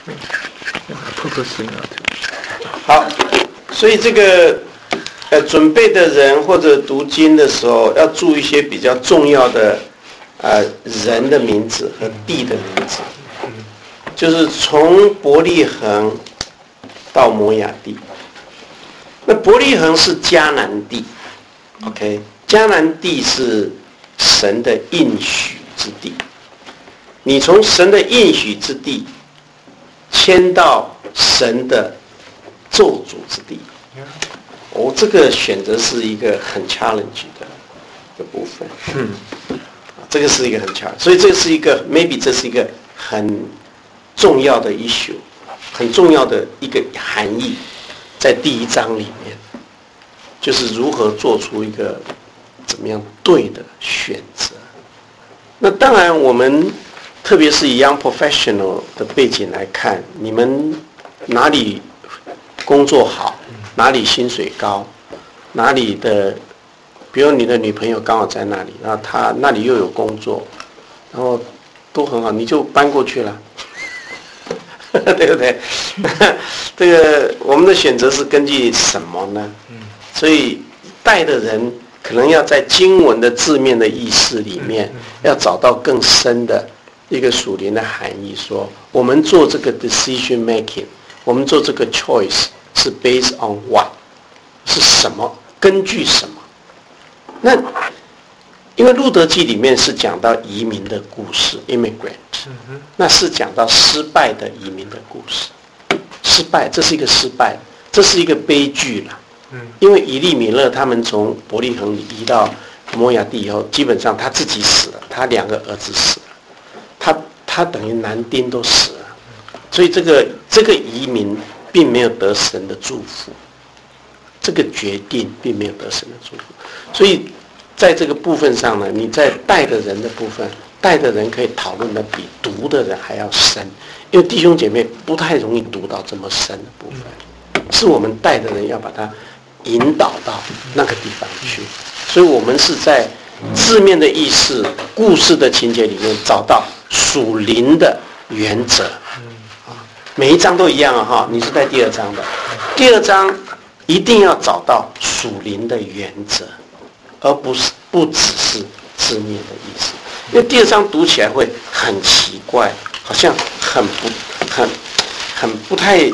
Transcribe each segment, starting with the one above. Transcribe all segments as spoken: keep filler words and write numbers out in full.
好，所以这个呃准备的人或者读经的时候，要注意一些比较重要的呃人的名字和地的名字，就是从伯利恒到摩亚地。那伯利恒是迦南地 ，OK， 迦南地是神的应许之地。你从神的应许之地迁到神的咒诅之地，哦，这个选择是一个很 challenge 的的部分。嗯，这个是一个很 challenge， 所以这是一个 maybe 这是一个很重要的 issue， 很重要的一个含义，在第一章里面，就是如何做出一个怎么样对的选择。那当然我们特别是以 young professional 的背景来看，你们哪里工作好，哪里薪水高，哪里的，比如你的女朋友刚好在那里，然后她那里又有工作，然后都很好，你就搬过去了，对不对？这个我们的选择是根据什么呢？所以带的人可能要在经文的字面的意思里面，要找到更深的一个属灵的含义，说我们做这个 decision making， 我们做这个 choice 是 based on what， 是什么？根据什么？那因为路德记里面是讲到移民的故事 immigrant， 那是讲到失败的移民的故事。失败，这是一个失败，这是一个悲剧了。因为以利米勒他们从伯利恒移到摩亚地以后，基本上他自己死了，他两个儿子死了。他他等于男丁都死了，所以这个这个移民并没有得神的祝福，这个决定并没有得神的祝福，所以在这个部分上呢，你在带的人的部分，带的人可以讨论的比读的人还要深，因为弟兄姐妹不太容易读到这么深的部分，是我们带的人要把它引导到那个地方去，所以我们是在字面的意思、故事的情节里面找到属灵的原则，啊，每一章都一样啊哈。你是在第二章的，第二章一定要找到属灵的原则，而不是不只是字面的意思。因为第二章读起来会很奇怪，好像很不很很不太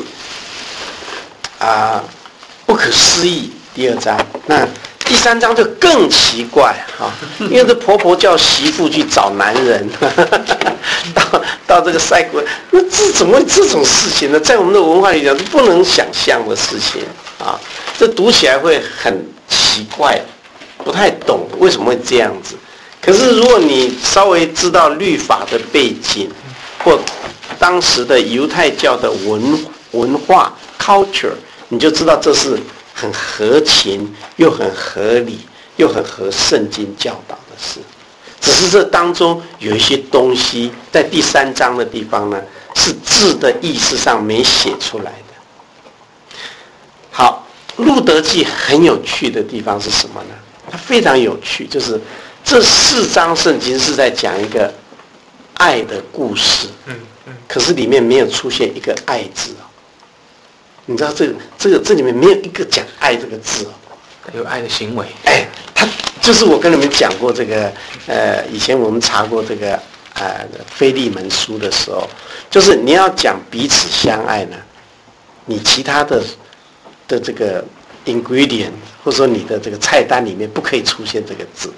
啊不可思议。第二章那。第三章就更奇怪哈，因为这婆婆叫媳妇去找男人，到到这个赛国，那这怎么这种事情呢？在我们的文化里讲，是不能想象的事情啊，这读起来会很奇怪，不太懂为什么会这样子。可是如果你稍微知道律法的背景，或当时的犹太教的文文化 culture， 你就知道这是很合情又很合理又很合圣经教导的事，只是这当中有一些东西在第三章的地方呢，是字的意思上没写出来的。好，路德记很有趣的地方是什么呢？它非常有趣，就是这四章圣经是在讲一个爱的故事，可是里面没有出现一个爱字哦。你知道这个这个这里面没有一个讲爱这个字哦， 有爱的行为。 哎，他就是我跟你们讲过这个，呃，以前我们查过这个呃腓利门书的时候，就是你要讲彼此相爱呢，你其他的的这个 ingredient 或者说你的这个菜单里面不可以出现这个字。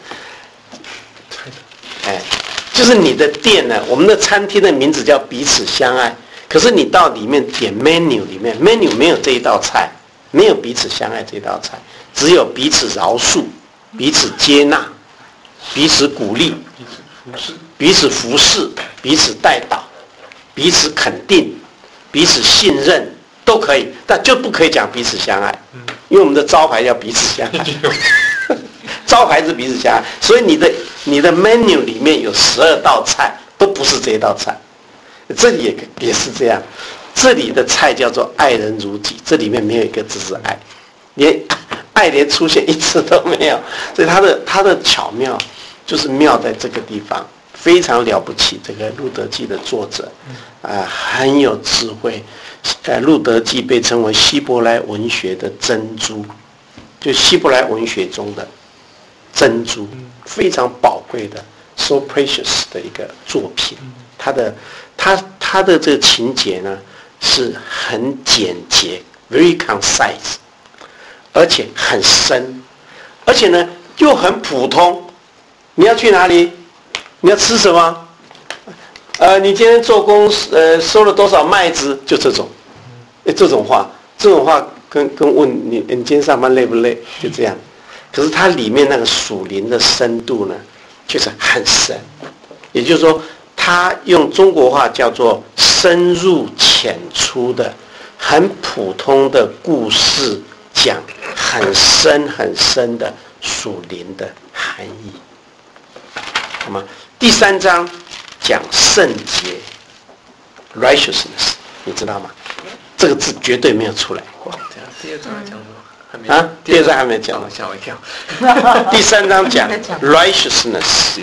哎，就是你的店呢，我们的餐厅的名字叫彼此相爱。可是你到里面点 menu 里面 menu 没有这一道菜，没有彼此相爱这一道菜，只有彼此饶恕、彼此接纳、彼此鼓励、彼此服侍、彼此带导、彼此肯定、彼此信任都可以，但就不可以讲彼此相爱，因为我们的招牌叫彼此相爱，招牌是彼此相爱，所以你的你的 menu 里面有十二道菜都不是这一道菜。这里 也, 也是这样，这里的菜叫做爱人如己，这里面没有一个字是爱，连爱连出现一次都没有，所以它的它的巧妙就是妙在这个地方，非常了不起。这个路德记的作者， 啊、呃、很有智慧。呃，路德记被称为希伯来文学的珍珠，就希伯来文学中的珍珠，非常宝贵的 ，so precious 的一个作品。它的它它的这个情节呢是很简洁 ，very concise， 而且很深，而且呢又很普通。你要去哪里？你要吃什么？呃，你今天做工呃收了多少麦子？就这种，哎，这种话，这种话跟跟问你你今天上班累不累？就这样。可是它里面那个属灵的深度呢，就是很深。也就是说，它用中国话叫做深入浅出的、很普通的故事，讲很深很深的属灵的含义。好吗？第三章讲圣洁 ，righteousness， 你知道吗？这个字绝对没有出来过。 第二章讲什么？ 啊，第二章还没讲， 吓我一跳。 第三章讲 righteousness，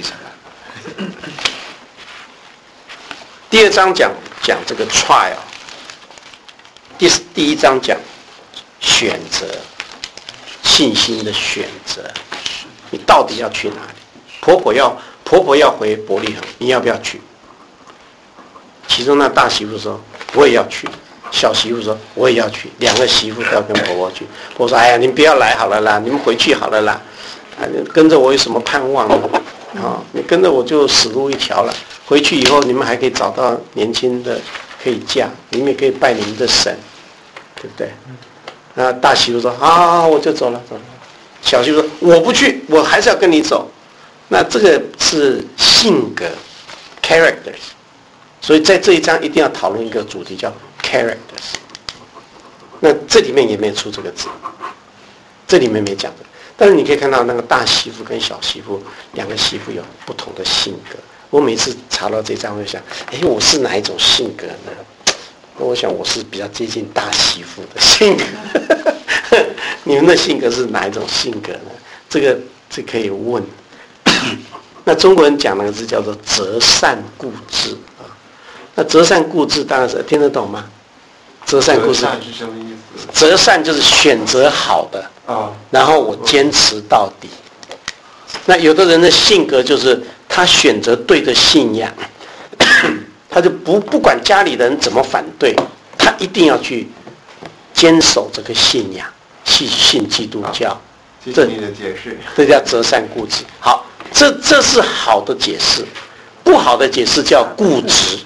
第二章讲讲这个 trial， 第第一章讲选择，信心的选择，你到底要去哪里？婆婆要婆婆要回伯利恒，你要不要去？其中那大媳妇说我也要去，小媳妇说我也要去，两个媳妇都要跟婆婆去。婆婆说哎呀，你们不要来好了啦，你们回去好了啦，啊，跟着我有什么盼望呢？啊，你跟着我就死路一条了。回去以后你们还可以找到年轻的可以嫁，你们也可以拜你们的神，对不对？那大媳妇说好好好，我就走了走了。小媳妇说我不去，我还是要跟你走。那这个是性格 characters， 所以在这一章一定要讨论一个主题叫 characters。那这里面也没有出这个字，这里面没讲的。但是你可以看到那个大媳妇跟小媳妇两个媳妇有不同的性格。我每次查到这章，我就想，哎，我是哪一种性格呢？我想我是比较接近大媳妇的性格。你们的性格是哪一种性格呢？这个这可以问。那中国人讲那个字叫做择善固执啊。那择善固执当然是听得懂吗？择善固执是什么意思？ 择善就是选择好的啊，然后我坚持到底。那有的人的性格就是他选择对的信仰，他就不不管家里人怎么反对，他一定要去坚守这个信仰，信信基督教。 谢谢你的解释。 这叫择善固执。好，这这是好的解释，不好的解释叫固执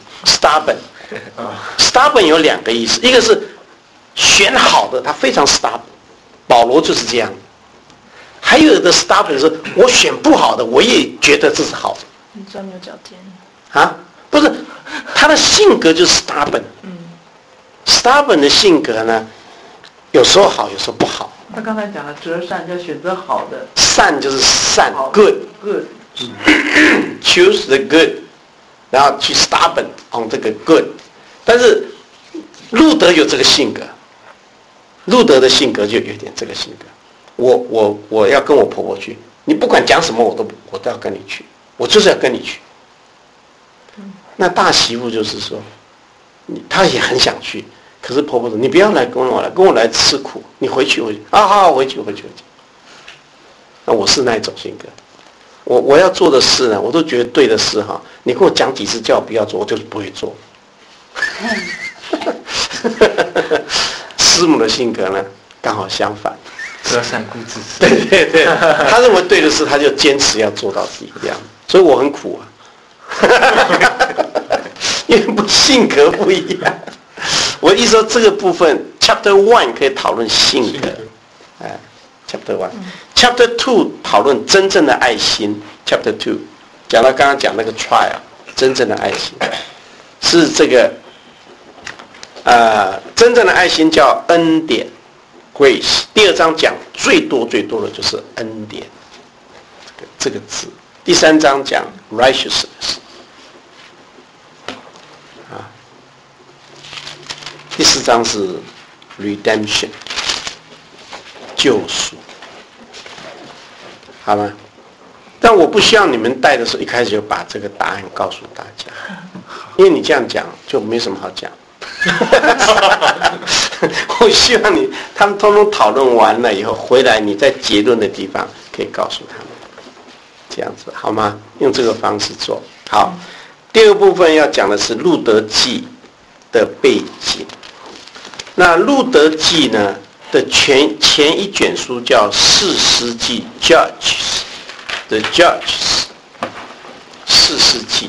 ，stubborn。stubborn 有两个意思，一个是选好的，他非常 stubborn， 保罗就是这样。还有的 stubborn 是我选不好的，我也觉得这是好的。 你钻牛角尖。 啊，不是，他的性格就是 stubborn。嗯。stubborn 的性格呢，有时候好，有时候不好。 他刚才讲的择善就选择好的， 善就是善 good good， choose the good， 然后去 stubborn on 这个 good。但是路德有这个性格，路德的性格就有点这个性格。我我我要跟我婆婆去，你不管讲什么我都我都要跟你去，我就是要跟你去。那大媳妇就是说，她也很想去。可是婆婆说：“你不要来跟我来，跟我来吃苦。你回去，回去啊，好好回去，回去，回去。”那我是那一种性格，我我要做的事呢，我都觉得对的事哈。你跟我讲几次叫我不要做，我就是不会做。师母的性格呢，刚好相反， 择善固执。 对对对，他认为对的事，他就坚持要做到自己这样，所以我很苦啊，因为不性格不一样。我的意思说，这个部分 Chapter One 可以讨论性格，哎 ，Chapter One，Chapter Two 讨论真正的爱心 ，Chapter Two 讲到刚刚讲那个 trial， 真正的爱心是这个，呃，真正的爱心叫恩典 ，grace。第二章讲最多最多的就是恩典，这个这个字。第三章讲 righteousness。第四章是 redemption 救赎，好吗？但我不希望你们带的时候一开始就把这个答案告诉大家。 因为你这样讲就没什么好讲。我希望你他们通通讨论完了以后回来，你在结论的地方可以告诉他们，这样子好吗？用这个方式做好。第二部分要讲的是《路德记》的背景。那《路德记》呢的前前一卷书叫《士师记》 （Judges） ，The Judges， 士师记。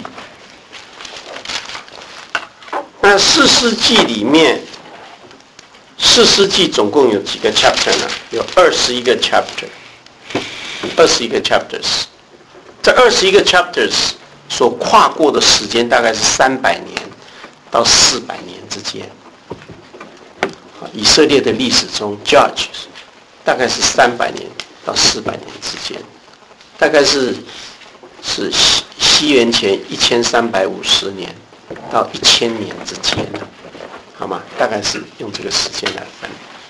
那士师记里面，士师记总共有几个 chapter 呢？有二十一个 chapter， 二十一个 chapters。这二十一个 chapters 所跨过的时间大概是三百年到四百年之间。以色列的历史中 ，Judges 大概是三百年到四百年之间，大概是是西西元前一千三百五十年到一千年之间，好吗？大概是用这个时间来分。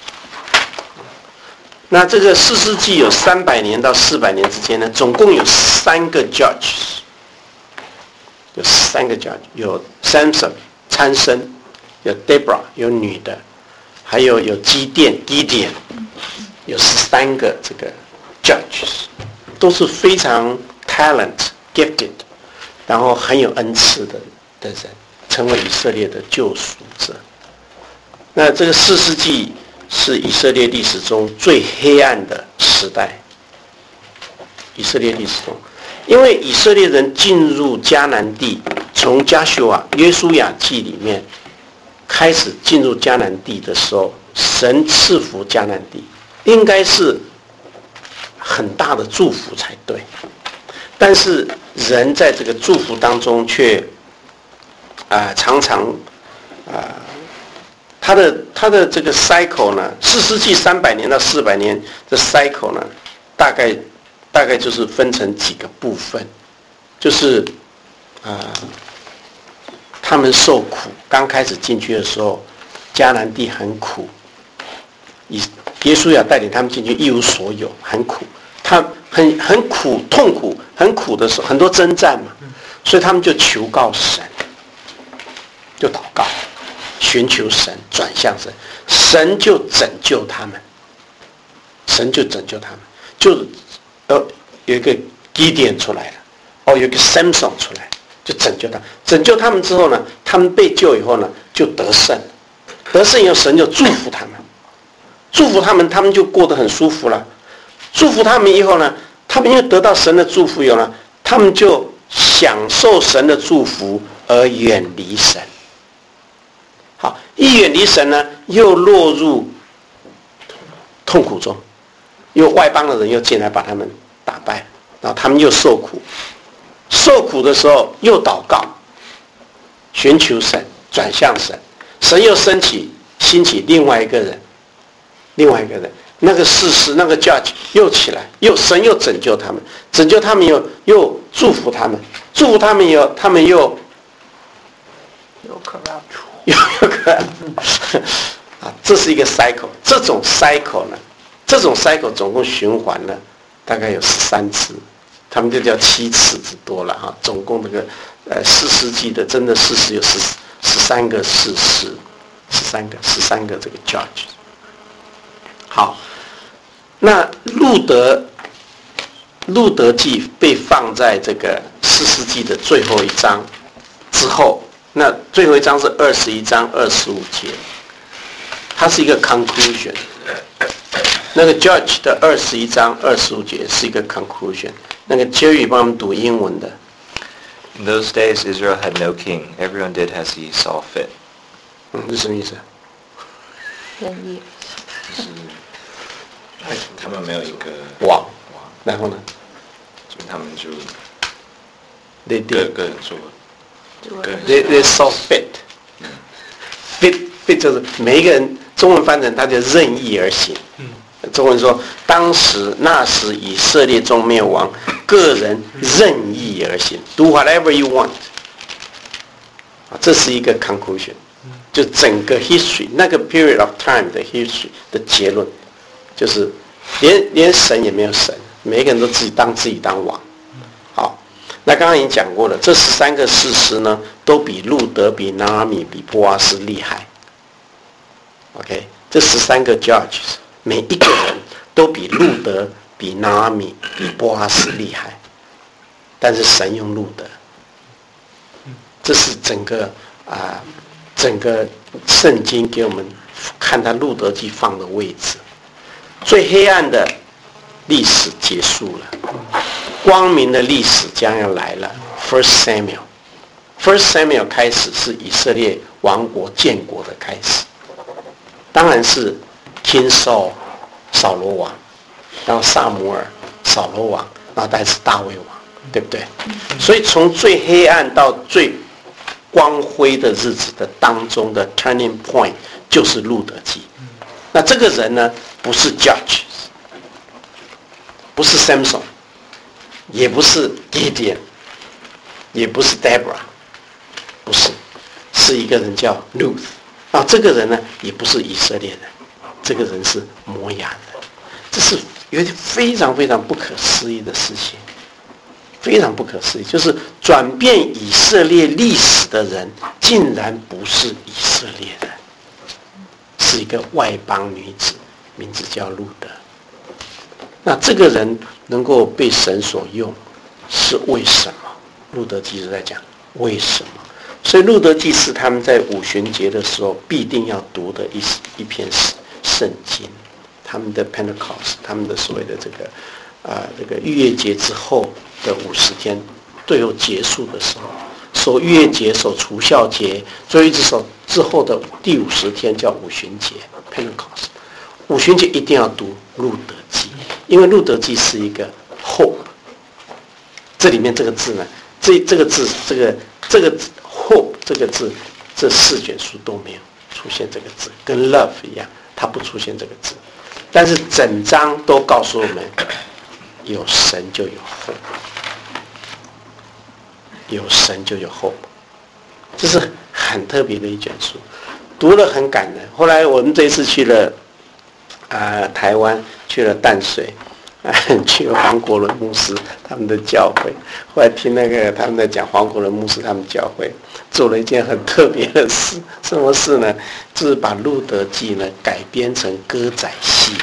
那这个士师记有三百年到四百年之间呢，总共有三个 judges， 有三个 judge， 有 Samson 参生，有 Deborah 有女的，还有有基甸 Gideon， 有十三个这个 judges， 都是非常 talent gifted， 然后很有恩赐的的人，成为以色列的救赎者。那这个士师记是以色列历史中最黑暗的时代。以色列历史中，因为以色列人进入迦南地，从迦修啊、约书亚记里面开始进入迦南地的时候，神赐福迦南地，应该是很大的祝福才对。但是人在这个祝福当中却啊、呃、常常啊。呃他的他的这个 cycle 呢，士师记三百年到四百年的 cycle 呢，大概大概就是分成几个部分，就是啊、呃，他们受苦，刚开始进去的时候，迦南地很苦，以耶稣要带领他们进去，一无所有，很苦，他很很苦，痛苦，很苦的时候，很多征战嘛，所以他们就求告神，就祷告。寻求神，转向神，神就拯救他们，神就拯救他们，就呃有一个基甸出来了，哦，有一个 Samson 出来，就拯救他，拯救他们之后呢，他们被救以后呢，就得胜，得胜以后神就祝福他们，祝福他们，他们就过得很舒服了，祝福他们以后呢，他们又得到神的祝福以后呢，他们就享受神的祝福而远离神。好，一远离神呢，又落入痛苦中，又外邦的人又进来把他们打败，然后他们又受苦，受苦的时候又祷告，寻求神，转向神，神又升起兴起另外一个人，另外一个人，那个士师那个 judge 又起来，又神又拯救他们，拯救他们又又祝福他们，祝福他们以后，他们又有可让出。 有有个啊，这是一个 cycle， 这种 cycle 呢，这种 cycle 总共循环了大概有十三次，他们就叫七次之多了哈。总共这个呃四世纪的真的事实有十十三个事实，十三个十三个这个 judge。好，那路德路德记被放在这个四世纪的最后一章之后。那最后一章是二十一章二十五节，它是一个 conclusion。那个 Judge 的二十一章二十五节是一个 conclusion。那个 Jerry 帮我们读英文的。 In those days, Israel had no king. Everyone did as he saw fit. 嗯，这什么意思？ 任意。 就是他们没有一个王，然后呢？ 所以他们就对对。 各个人做。 They they saw fit, fit fit 就是每一个人，中文翻成他就任意而行。中文说当时那时以色列中没有王，个人任意而行 ，do whatever you want。这是一个 conclusion， 就整个 history 那个 period of time 的 history 的结论，就是连连神也没有神，每一个人都自己当自己当王。好。那刚刚已经讲过了，这十三个士师呢， 都比路德、比拿阿米、比波阿斯厉害。OK， 这十三个 judges， 每一个人都比路德、比拿阿米、比波阿斯厉害，但是神用路德，这是整个啊、呃，整个圣经给我们看他路德记放的位置。最黑暗的历史结束了，光明的历史将要来了。First Samuel，First Samuel 开始是以色列王国建国的开始，当然是 King Saul 扫罗王，然后萨姆尔扫罗王，然后再是大卫王，对不对？所以从最黑暗到最光辉的日子的当中的 turning point 就是路德记。那这个人呢，不是 Judge， 不是 Samson， 也不是 Gideon， 也不是 Deborah， 不是，是一个人叫 Ruth。啊，这个人呢，也不是以色列人，这个人是摩亚人。这是有点非常非常不可思议的事情，非常不可思议，就是转变以色列历史的人，竟然不是以色列人。是一个外邦女子，名字叫路德。那这个人能够被神所用，是为什么？路德记是在讲为什么。所以路德记是他们在五旬节的时候必定要读的一一篇圣经。他们的 Pentecost， 他们的所谓的这个啊、呃、这个逾越节之后的五十天，最后结束的时候。守逾越节，守除酵节，最后一直守之后的第五十天叫五旬节 Pentecost。五旬节一定要读路德记，因为路德记是一个 hope。这里面这个字呢，这这个字，这个这个 hope 这个字，这四卷书都没有出现这个字，跟 love 一样，它不出现这个字，但是整章都告诉我们，有神就有 hope。有神就有 hope， 这是很特别的一卷书，读了很感人。后来我们这一次去了啊、呃、台湾，去了淡水，啊、去了黄国伦牧师他们的教会，后来听那个他们在讲黄国伦牧师他们教会做了一件很特别的事，什么事呢？就是把路德记呢改编成歌仔戏。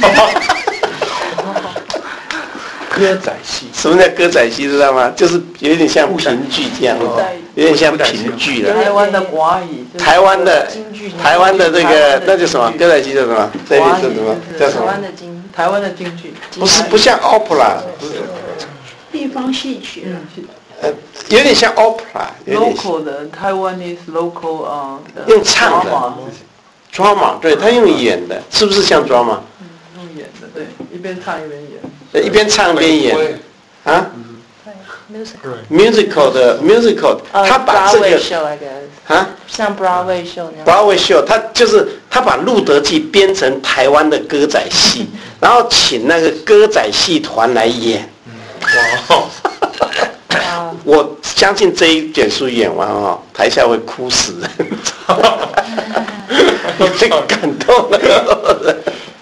歌仔戏，什么叫歌仔戏？知道吗？就是有点像评剧这样，有点像评剧了。 台湾的国语， 台湾的台湾的这个那叫什么？歌仔戏叫什么？这里是什么？叫什么？ 台湾的京，台湾的京剧， 不是不像 opera， 不是地方戏曲， 呃，有点像 opera， 有点 local 的台湾 is local 啊、uh, 用唱的 drama， 对他用演的，是不是像 drama？ 嗯，用演的，对，一边唱一边演。 一边唱一边演，啊 musical ，musical 的 musical， 他把这个 Broadway show I guess 啊， 像 Broadway show 那样 Broadway show， 他就是他把路德记编成台湾的歌仔戏，然后请那个歌仔戏团来演。哇！我相信这一卷书演完哦，台下会哭死人，被感动了。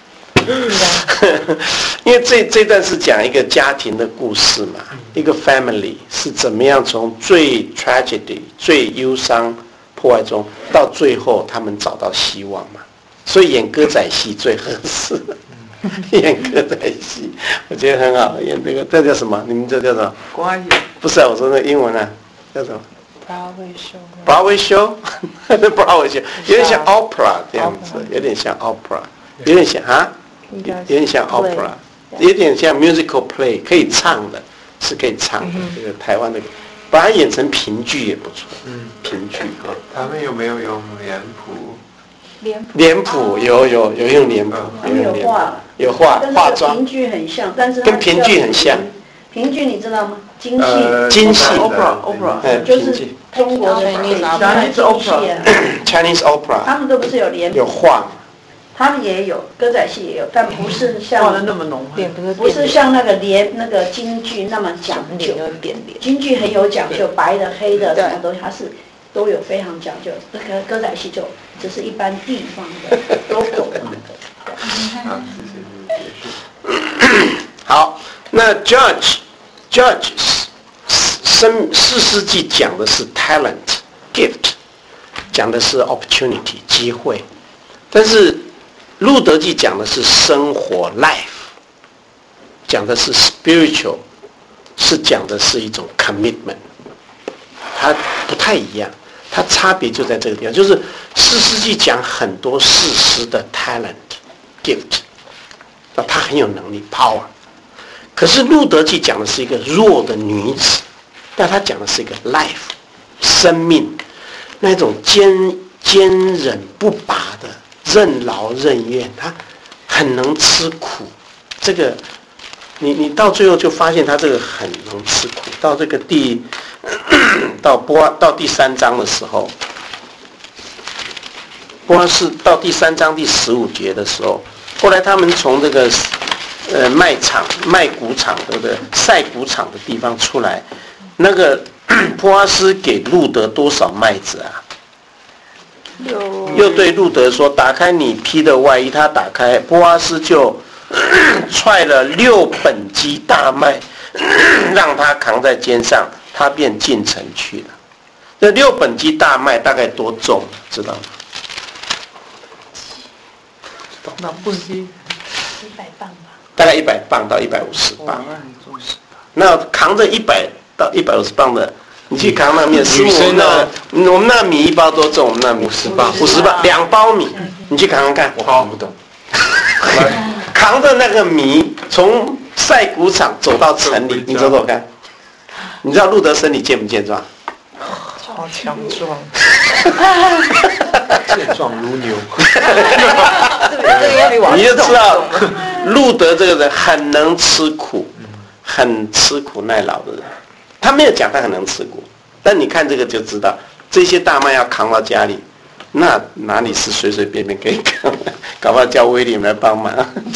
因为这这段是讲一个家庭的故事嘛，一个 family 是怎么样从最 tragedy 最忧伤破坏中，到最后他们找到希望嘛，所以演歌仔戏最合适。演歌仔戏，我觉得很好。演这个，这叫什么？你们这叫什么？ 国语。 不是啊，我说那英文啊，叫什么 Broadway show ？Broadway show，Broadway show， 有点像 opera 这样子，有点像 opera， 有点像啊。有点像 opera， 有点像 musical play， 可以唱的，是可以唱的。这个台湾的，把它演成评剧也不错。嗯，评剧啊。 他们有没有用脸谱？ 脸谱脸谱有有有用脸谱， 他们有画， 有画化妆， 跟评剧很像，但是跟评剧很像。 评剧你知道吗？京戏， 京戏 opera opera， 就是中国的 Chinese opera，Chinese opera， 他们都不是有脸谱， 有画。 他们也有歌仔戏也有，但不是像画的那么浓， 不是像那个连那个京剧那么讲究。京剧很有讲究，白的、黑的什么东西，它是都有非常讲究。那个歌仔戏就只是一般地方的 local 的那个。 好，谢谢你的解释。 好，那 Judge Judge 生士师记讲的是 talent， 讲的是 opportunity 机会，但是路德记讲的是生活 life， 讲的是 spiritual， 是讲的是一种 commitment， 它不太一样，它差别就在这个地方，就是士师记讲很多士师的 talent gift， 那他很有能力 power， 可是路德记讲的是一个弱的女子，但他讲的是一个 life 生命，那种坚坚忍不拔的任劳任怨，他很能吃苦。这个你你到最后就发现他这个很能吃苦。到这个第到波到第三章的时候，波是到第三章第十五节的时候，后来他们从这个呃卖场卖谷场对不对？晒谷场的地方出来，那个波阿斯给路德多少麦子啊？又对路德说：“打开你披的外衣。”他打开，波阿斯就踹了六本基大麦，让他扛在肩上，他便进城去了。这六本基大麦大概多重？知道吗？ 那不是一百磅吧？ 大概一百磅到一百五十磅。那扛着一百到一百五十磅的。你去扛那面，师傅那我们那米一包多重？我们那米五十磅，五十磅两包米，你去扛扛看。 我扛不动。 扛着那个米从晒谷场走到城里，你走走看。你知道路德身体健不健壮？ 超强壮， 健壮如牛。 你就知道路德这个人很能吃苦，很吃苦耐劳的人。他没有讲他很能吃苦，但你看这个就知道，这些大麦要扛到家里，那哪里是随随便便可以扛的？搞不好叫威廉来帮忙。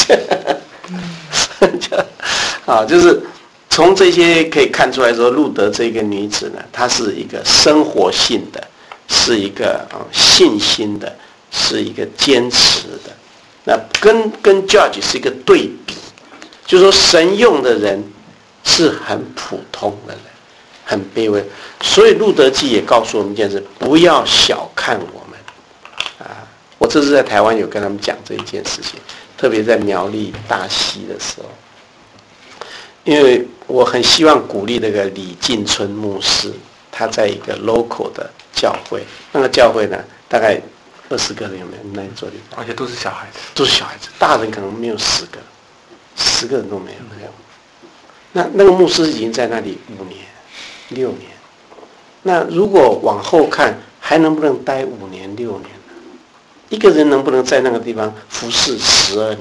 啊，就是从这些可以看出来说，路德这个女子呢，她是一个生活性的，是一个啊信心的，是一个坚持的。那跟跟 George 是一个对比，就是说神用的人是很普通的人。很卑微，所以路德记也告诉我们一件事：不要小看我们。啊，我这次在台湾有跟他们讲这一件事情，特别在苗栗大溪的时候，因为我很希望鼓励那个李进春牧师，他在一个 local 的教会，那个教会呢，大概二十个人有没有？那你做的， 而且都是小孩子， 都是小孩子，大人可能没有十个，十个人都没有，没有。那那个牧师已经在那里五年。六年，那如果往后看，还能不能待五年、六年呢？一个人能不能在那个地方服侍十二年？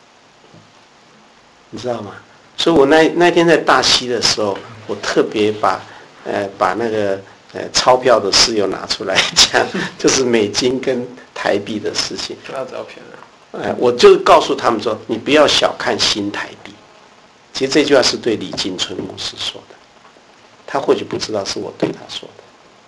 你知道吗？所以我那那天在大溪的时候，我特别把呃把那个呃钞票的事又拿出来讲，就是美金跟台币的事情。 不要照片了。 哎，我就告诉他们说，你不要小看新台币。其实这句话是对李进春牧师说的。他或许不知道是我对他说的，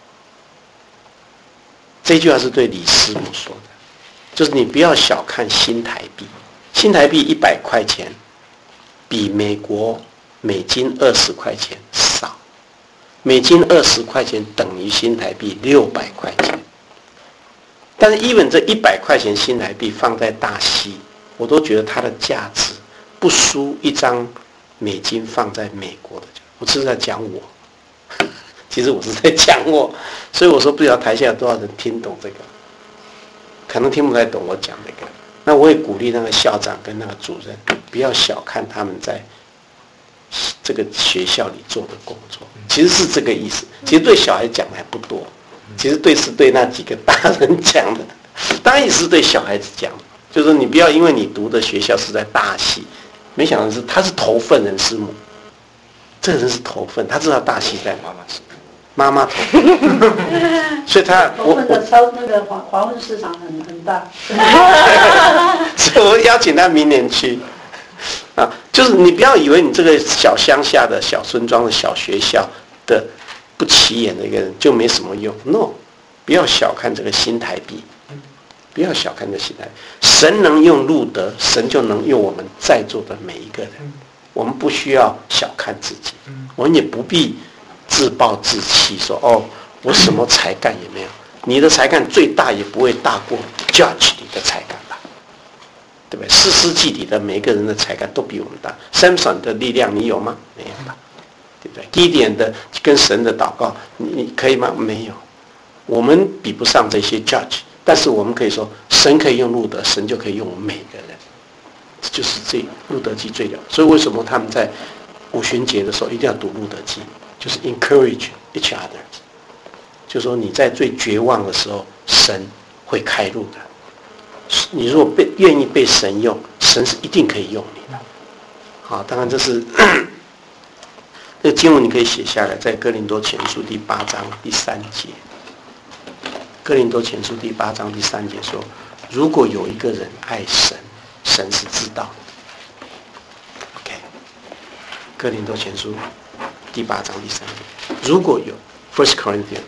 这句话是对李师母说的，就是你不要小看新台币，新台币一百块钱，比美国美金二十块钱少，美金二十块钱等于新台币六百块钱，但是 even 这一百块钱新台币放在大溪，我都觉得它的价值不输一张美金放在美国的，我是在讲我。其实我是在讲我，所以我说不知道台下有多少人听懂这个，可能听不太懂我讲这个。那我也鼓励那个校长跟那个主任，不要小看他们在这个学校里做的工作，其实是这个意思。其实对小孩讲的还不多，其实对是对那几个大人讲的，当然也是对小孩子讲的，就是你不要因为你读的学校是在大溪，没想到是他是头份人师母。这个人是头份，他知道大溪在妈妈是妈妈头份，所以他头份的超那个华华文市场很很大， 所以我邀请他明年去啊，就是你不要以为你这个小乡下的小村庄的小学校的不起眼的一个人就没什么用 ，no， 不要小看这个新台币，不要小看这新台币，神能用路德，神就能用我们在座的每一个人。我们不需要小看自己，我们也不必自暴自弃，说哦，我什么才干也没有。 你的才干最大也不会大过 Judge 你的才干吧？对不对？四世纪里的每个人的才干都比我们大。Samson 的力量你有吗？没有吧？对不对？Gideon的跟神的祷告，你你可以吗？没有。我们比不上这些 Judge， 但是我们可以说，神可以用路德，神就可以用我们每个人。这就是这路德记最了。所以为什么他们在五旬节的时候一定要读路德记？就是 encourage each other。就说你在最绝望的时候，神会开路的。你如果被愿意被神用，神是一定可以用你的。好，当然这是这个经文你可以写下来，在哥林多前书第八章第三节。哥林多前书第八章第三节说：如果有一个人爱神，神是知道的。OK， 哥林多前书第八章第三节，如果有 First Corinthians。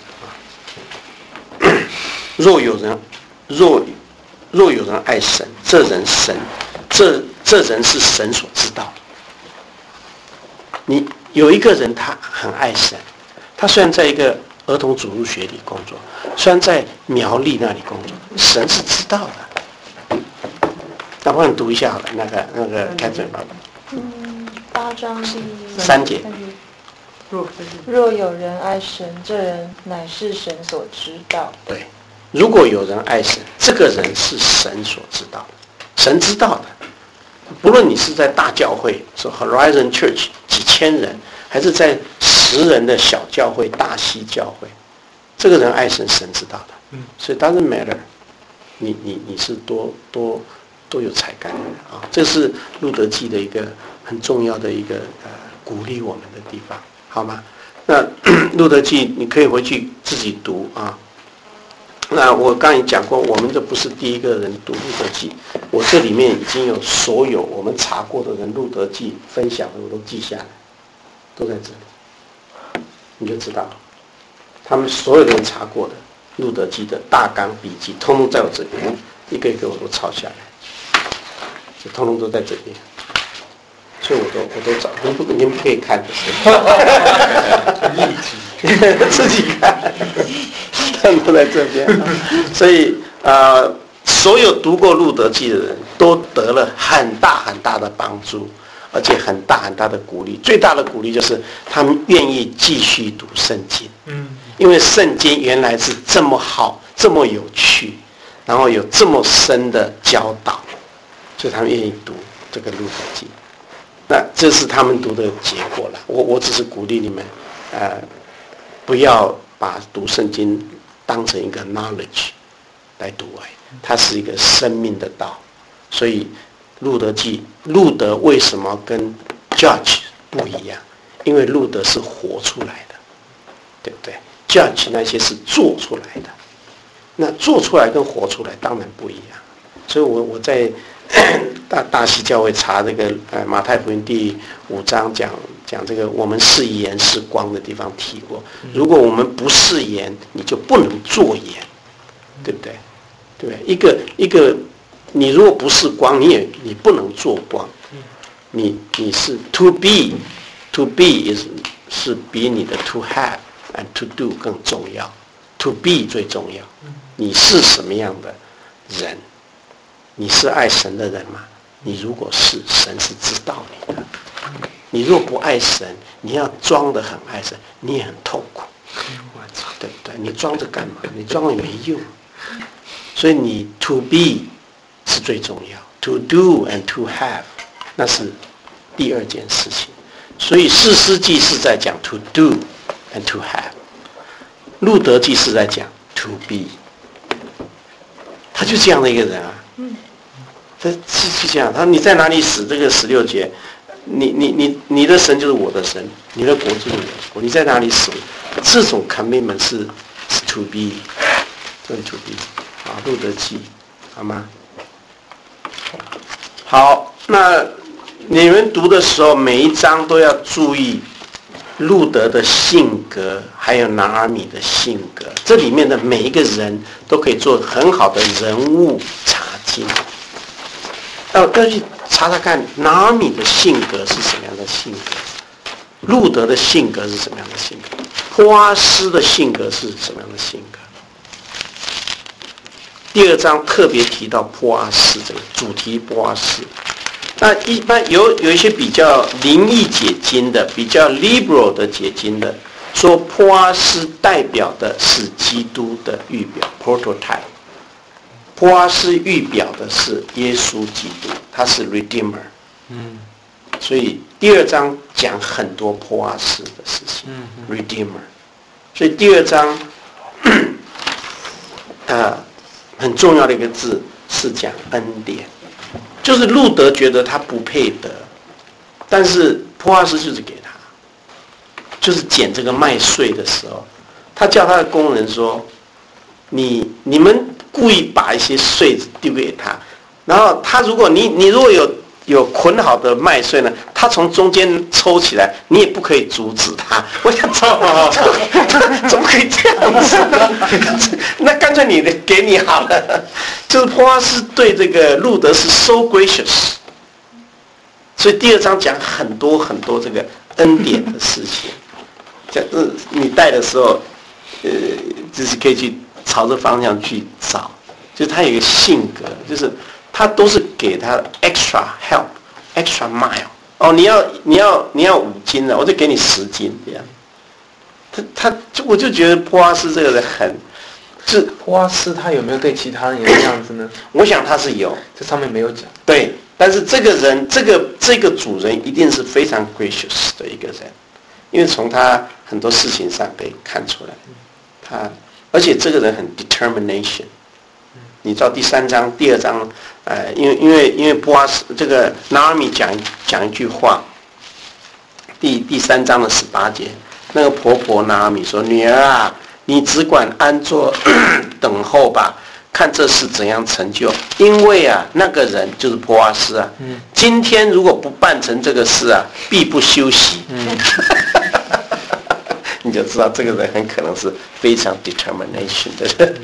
若有人，若若有人爱神，这人神，这这人是神所知道的。你有一个人，他很爱神，他虽然在一个儿童主日学里工作，虽然在苗栗那里工作，神是知道的。那帮你读一下好了，那个那个开嘴吧。 嗯，八章第三节。 若有人爱神，这人乃是神所知道。 对。如果有人爱神，这个人是神所知道的，神知道的。不论你是在大教会，说 Horizon Church 几千人，还是在十人的小教会大溪教会，这个人爱神，神知道的。嗯，所以 doesn't matter， 你你你是多多多有才干的啊，这是路德记的一个很重要的一个呃鼓励我们的地方，好吗？那路德记你可以回去自己读啊。那我刚才讲过，我们这不是第一个人读路德记，我这里面已经有所有我们查过的人路德记分享的，我都记下来，都在这里，你就知道了。他们所有人查过的路德记的大纲笔记，通通在我这边，一个一个我都抄下来，就通通都在这边，所以我都我都找，你不你们不可以看的，自己看。都在这边，所以呃，所有读过路德记的人都得了很大很大的帮助，而且很大很大的鼓励。最大的鼓励就是他们愿意继续读圣经，嗯，因为圣经原来是这么好、这么有趣，然后有这么深的教导，所以他们愿意读这个路德记。那这是他们读的结果了。我我只是鼓励你们，呃，不要把读圣经当成一个 knowledge 来读而已，它是一个生命的道。所以路德记，路德为什么跟 Judge 不一样？因为路德是活出来的，对不对 ？Judge 那些是做出来的，那做出来跟活出来当然不一样。所以我我在大大溪教会查这个呃马太福音第五章讲。讲这个我们是盐是光的地方提过，如果我们不是盐，你就不能做盐，对不对？对不对？一个一个，你如果不是光，你也你不能做光。你你是 to be to be is 是比你的 to have and to do 更重要 ，to be 最重要。你是什么样的人？你是爱神的人吗？你如果是，神是知道你的。你若不爱神，你要装得很爱神，你也很痛苦，对不对？你装着干嘛？你装了没用。所以你 to be 是最重要 ，to do and to have 那是第二件事情。所以士师记是在讲 to do and to have， 路德记是在讲 to be。他就这样的一个人啊，他是是这样。他你在哪里死？这个十六节。你你你你的神就是我的神，你的国就是我的国。你在哪里死？这种 commitment 是是 to be， 这是 to be 啊，路德记，好吗？好，那你们读的时候，每一章都要注意路德的性格，还有拿阿米的性格。这里面的每一个人都可以做很好的人物查经。要要去查查看拿阿米的性格是什么样的性格，路德的性格是什么样的性格，波阿斯的性格是什么样的性格。 第二章特别提到波阿斯这个主题波阿斯。那一般有有一些比较灵异解经的、比较 liberal 的解经的，说波阿斯代表的是基督的预表 prototype。波阿斯预表的是耶稣基督，他是 redeemer。嗯。所以第二章讲很多波阿斯的事情、嗯、，redeemer。所以第二章，呃，很重要的一个字是讲恩典。就是路德觉得他不配得，但是波阿斯就是给他，就是捡这个麦穗的时候，他叫他的工人说：“你你们故意把一些穗子丢给他，然后他如果你你如果有有捆好的麦穗呢，他从中间抽起来，你也不可以阻止他。”我想怎么怎么可以这样子呢？那干脆你的给你好了。就是波阿斯对这个路德是 so gracious， 所以第二章讲很多很多这个恩典的事情。讲你带的时候，呃，就是可以去朝着方向去找。就是他有一个性格，就是他都是给他 extra help、extra mile。哦，你要你要你要五斤了，我就给你十斤这样。他他就我就觉得波阿斯这个人很。是波阿斯他有没有对其他人也这样子呢？ 我想他是有， 这上面没有讲。 对，但是这个人，这个这个主人一定是非常 gracious 的一个人，因为从他很多事情上可以看出来，他而且这个人很 determination。你知道第三章、第二章，呃，因为因为因为波阿斯这个拿俄米讲讲一句话，第第三章的十八节，那个婆婆拿俄米说：“女儿啊。”你只管安坐等候吧，看这事怎样成就。因为啊，那个人就是波阿斯啊，嗯、今天如果不办成这个事啊，必不休息。嗯、你就知道这个人很可能是非常 determination 的人。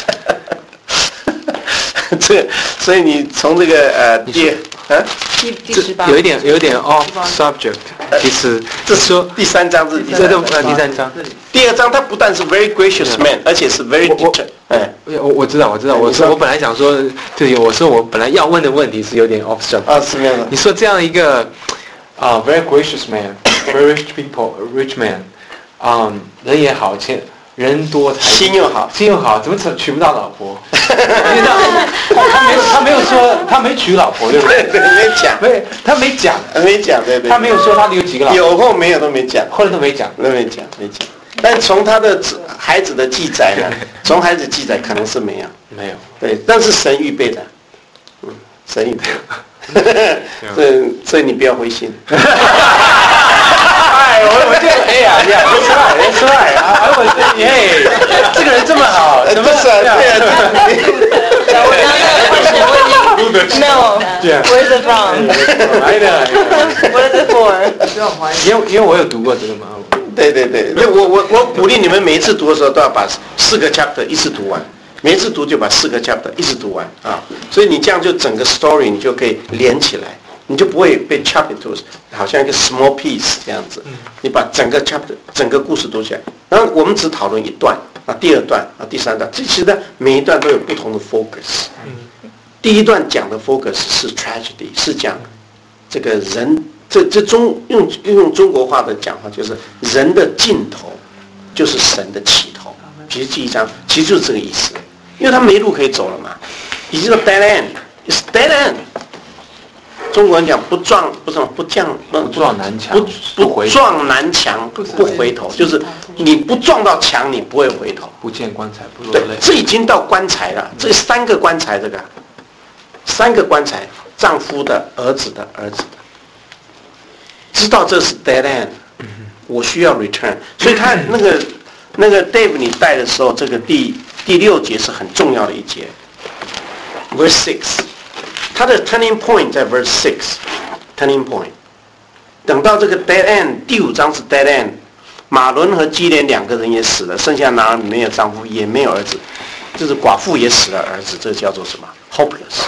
这个，所以你从这个呃第啊第第十八有一点有一点 off subject。其实这是说第三章是第三章， 第三章， 第二章他不但是 very gracious man， 而且是 very deter。哎， 我我知道我知道，我说我本来想说，对，我说我本来要问的问题是有点 off subject。 啊，是这样的。 你说这样一个啊、uh, very gracious man，very rich people，rich man， 啊、um, 人也好，钱人多才心又好， 心又好，怎么娶不到老婆？因为他他没有他没有说他没娶老婆，对不对？ 对，没讲， 没他没讲， 没讲，对对。 他没有说他有几个老婆， 有或没有都没讲， 后来都没讲， 都没讲，没讲。但从他的孩子的记载呢，从孩子记载可能是没有， 没有， 对，但是神预备的，嗯，神预备的，所以所以你不要灰心。 哎，我我就哎呀呀，帅帅啊！哎，我哎，这个人这么好，怎么是啊？对啊。 No, where's it from? What is it for? 因为因为我有读过这个嘛。 对对对，我我我鼓励你们每一次读的时候都要把四个 chapter 一次读完，每一次读就把四个 chapter 一直读完啊，所以你这样就整个 story 你就可以连起来，你就不会被 chop into 好像一个 small piece 这样子，你把整个 chapter 整个故事读起来，然后我们只讨论一段啊，第二段啊，第三段，这其实每一段都有不同的 focus。第一段讲的 focus 是 tragedy， 是讲这个人，这这中用用中国话的讲法就是人的尽头就是神的起头。其实第一章其实就是这个意思，因为他没路可以走了嘛，已经是 dead end，is dead end。中国人讲不撞不什么不降不撞南墙不不撞南墙不回头，就是你不撞到墙你不会回头。 不见棺材不落对， 泪。 这已经到棺材了，这三个棺材，这个三个棺材，丈夫的、儿子的、儿子的，知道这是 dead end， 我需要 return， 所以他那个那个 Dave 你带的时候，这个第第六节是很重要的一节 ，verse six。它的 turning point 在 verse six turning point， 等到这个 dead end 第五章是 dead end， 马伦和基连两个人也死了，剩下拿没有丈夫也没有儿子，就是寡妇也死了儿子，这叫做什么 hopeless。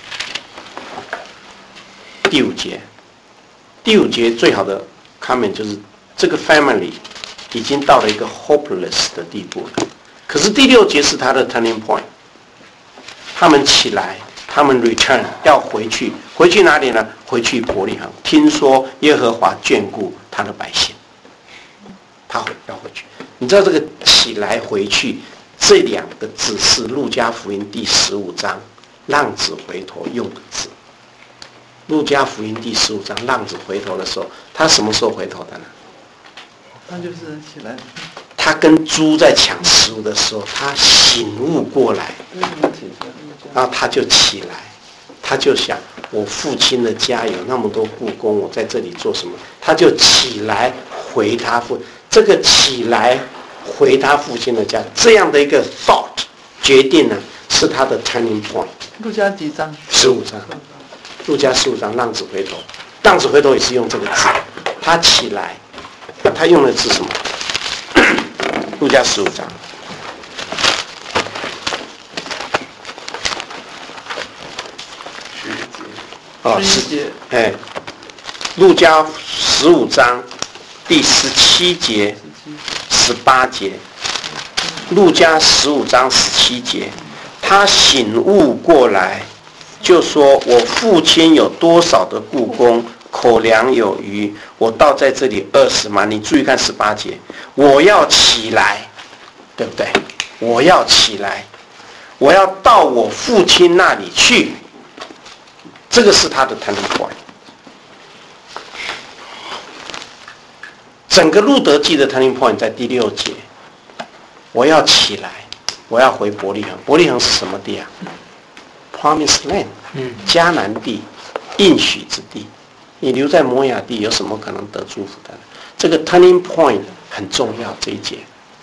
第五节，第五节最好的 comment 就是这个 family 已经到了一个 hopeless 的地步了，可是第六节是它的 turning point。 他们起来，他们 return 要回去，回去哪里呢？回去伯利恒。听说耶和华眷顾他的百姓，他要回去。你知道这个起来回去这两个字是路加福音第十五章浪子回头用的字。路加福音第十五章浪子回头的时候，他什么时候回头的呢？ 他就是起来。 他跟猪在抢食物的时候，他醒悟过来，然后他就起来，他就想，我父亲的家有那么多雇工，我在这里做什么？他就起来回他父，这个起来回他父亲的家，这样的一个 thought 决定呢，是他的 turning point。 路加几章？ 十五章。路加十五章，浪子回头，浪子回头也是用这个字，他起来，他用的字什么？路加十五章，哦， 十节， 哎，路加十五章第十七节、十八节，路加十五章十七节，他醒悟过来，就说：“我父亲有多少的雇工，口粮有余，我倒在这里饿死吗？”你注意看十八节，我要起来，对不对？我要起来，我要到我父亲那里去。这个是他的 turning point。整个路德记的 turning point 在第六节，我要起来，我要回伯利恒。伯利恒是什么地啊？ Promised Land， 迦南地，应许之地。你留在摩亚地，有什么可能得祝福的？这个 turning point 很重要，这一节，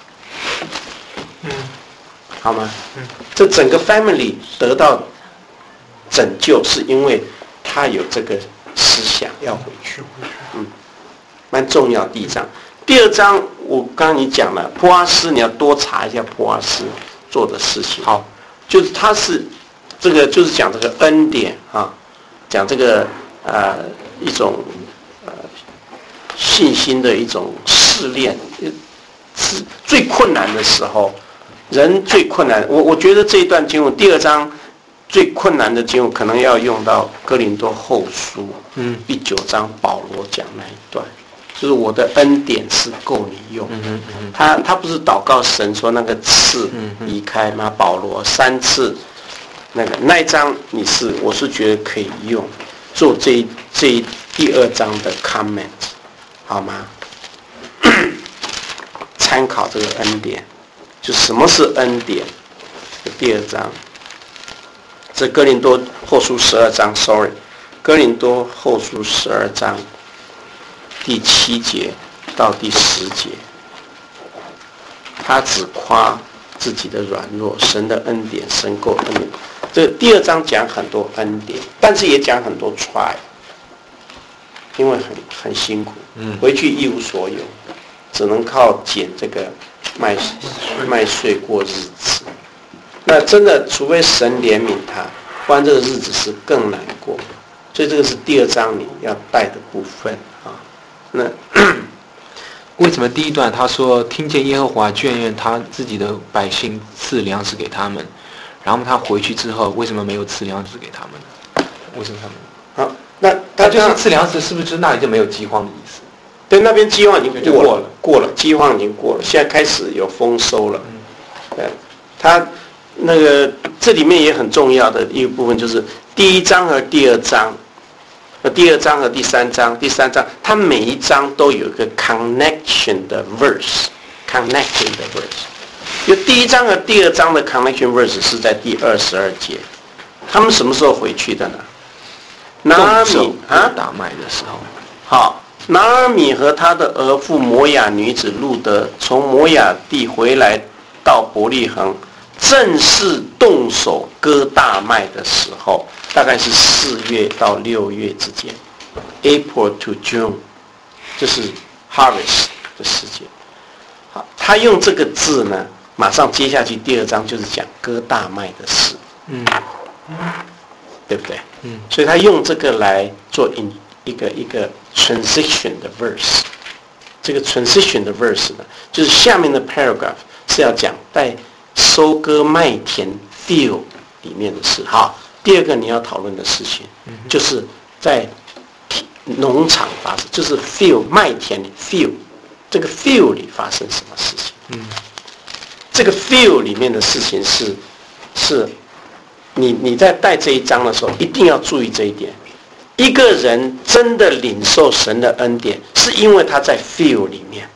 好吗？这整个 family 得到拯救，是因为他有这个思想要回去，嗯，蛮重要。第一章，第二章我刚刚你讲了，波阿斯你要多查一下波阿斯做的事情。好，就是他是。这个就是讲这个恩典啊，讲这个呃一种呃信心的一种试炼，是最困难的时候，人最困难。我我觉得这一段经文第二章最困难的经文可能要用到哥林多后书，嗯，第九章保罗讲那一段，就是我的恩典是够你用。嗯嗯嗯、他他不是祷告神说那个刺移开吗？保罗三次。那个那一章你是我是觉得可以用做这这第二章的 comment 好吗？参考这个恩典，就什么是恩典？第二章，这哥林多后书十二章 ，sorry， 哥林多后书十二章第七节到第十节，他只夸自己的软弱，神的恩典，神够恩典。这第二章讲很多恩典，但是也讲很多 try， 因为很很辛苦，回去一无所有，只能靠捡这个麦麦穗过日子。那真的，除非神怜悯他，不然这个日子是更难过。所以这个是第二章你要带的部分啊。那为什么第一段他说听见耶和华眷愿他自己的百姓赐粮食给他们？然后他回去之后，为什么没有赐粮食给他们呢？为什么他们？ 好，那他就是赐粮食，是不是那里就没有饥荒的意思？ 对，那边饥荒已经过了，过了，饥荒已经过了，现在开始有丰收了。对，他那个这里面也很重要的一个部分就是第一章和第二章，呃，第二章和第三章，第三章它每一章都有一个 connection 的 verse，connecting 的 verse。就第一章和第二章的 connection verse 是在第二十二节，他们什么时候回去的呢？拿尔米啊， 打麦的时候。 好，拿尔米和他的儿妇摩亚女子路德从摩亚地回来到伯利恒，正是动手割大麦的时候，大概是四月到六月之间 ，April to June， 这是 harvest 的时间。好，他用这个字呢。马上接下去第二章就是讲割大麦的事，嗯，对不对？嗯，所以他用这个来做 in 一个一个 transition 的 verse， 这个 transition 的 verse 呢，就是下面的 paragraph 是要讲在收割麦田 field 里面的事。好，第二个你要讨论的事情，就是在农场发生，就是 field 麦田里 field 这个 field 里发生什么事情？嗯，这个 field 里面的事情是是，你你在带这一章的时候，一定要注意这一点。一个人真的领受神的恩典，是因为他在 field 里面。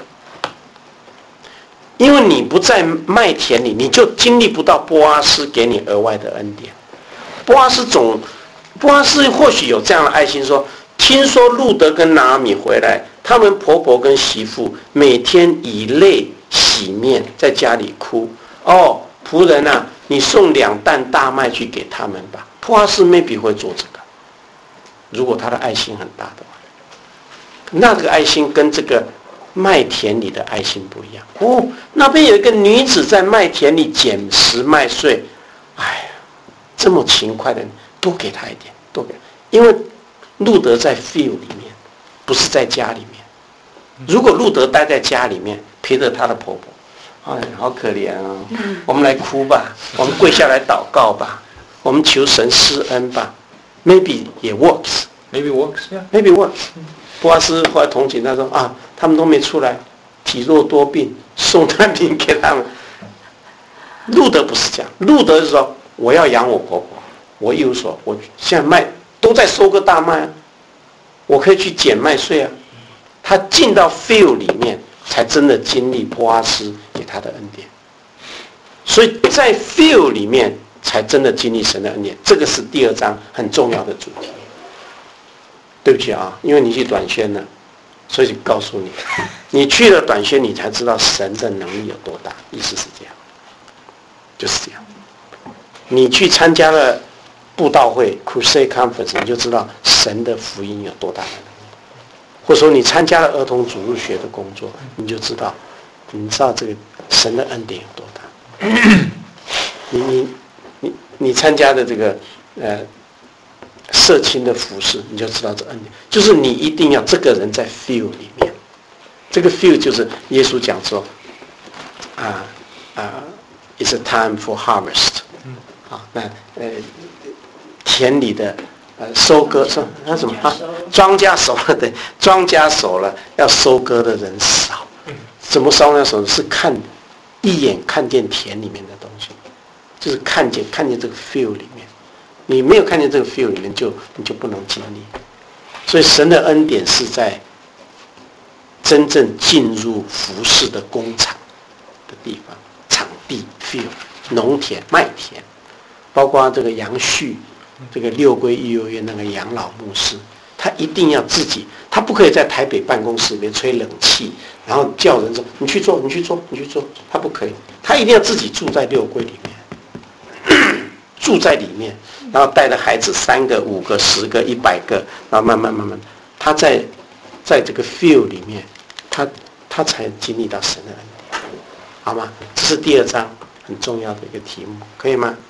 因为你不在麦田里，你就经历不到波阿斯给你额外的恩典。波阿斯总，波阿斯或许有这样的爱心说，听说路德跟拿俄米回来，他们婆婆跟媳妇每天以泪洗面，在家里哭。哦，仆人啊，你送两担大麦去给他们吧。波阿斯 maybe 会做这个，如果他的爱心很大的话，那这个爱心跟这个麦田里的爱心不一样哦。那边有一个女子在麦田里捡拾麦穗，哎呀，这么勤快的人，多给她一点，多给。因为路德在 field 里面，不是在家里面。如果路德待在家里面，陪着她的婆婆，哎，好可怜啊！我们来哭吧，我们跪下来祷告吧，我们求神施恩吧。Maybe 也 works，Maybe works，Yeah，Maybe works。波阿斯后来同情他说啊，他们都没出来，体弱多病，送单品给他们。路德不是这样，路德是说我要养我婆婆，我一无所，我现在麦都在收割大麦啊，我可以去捡麦穗啊。他进到 field 里面，才真的经历波阿斯给他的恩典。所以在 field 里面，才真的经历神的恩典。这个是第二章很重要的主题。对不起啊，因为你去短宣了，所以告诉你，你去了短宣，你才知道神的能力有多大。意思是这样，就是这样。你去参加了布道会 （Crusade Conference），你就知道神的福音有多大的能力。或者说你参加了儿童主日学的工作，你就知道，你知道这个神的恩典有多大。你你你你参加的这个呃。社青的服事，你就知道这恩典，就是你一定要这个人在 field 里面，这个 field 就是耶稣讲说，啊啊 ，it's a time for harvest， 啊，那呃田里的呃收割说那什么啊，庄稼熟了，对，庄稼熟了，要收割的人少，怎么收呢？手是看一眼看见田里面的东西，就是看见看见这个 field 里面。你没有看见这个 field 里面，就你就不能经历。所以神的恩典是在真正进入服事的工厂的地方，场地 field 农田麦田，包括这个杨旭，这个六龟幼儿园那个杨老牧师，他一定要自己，他不可以在台北办公室里面吹冷气，然后叫人说你去做，你去做，你去做，他不可以，他一定要自己住在六龟里面，住在里面。然后带着孩子三个、五个、十个、一百个，然后慢慢慢慢，他在在这个 field 里面，他他才经历到神的恩典，好吗？这是第二章很重要的一个题目，可以吗？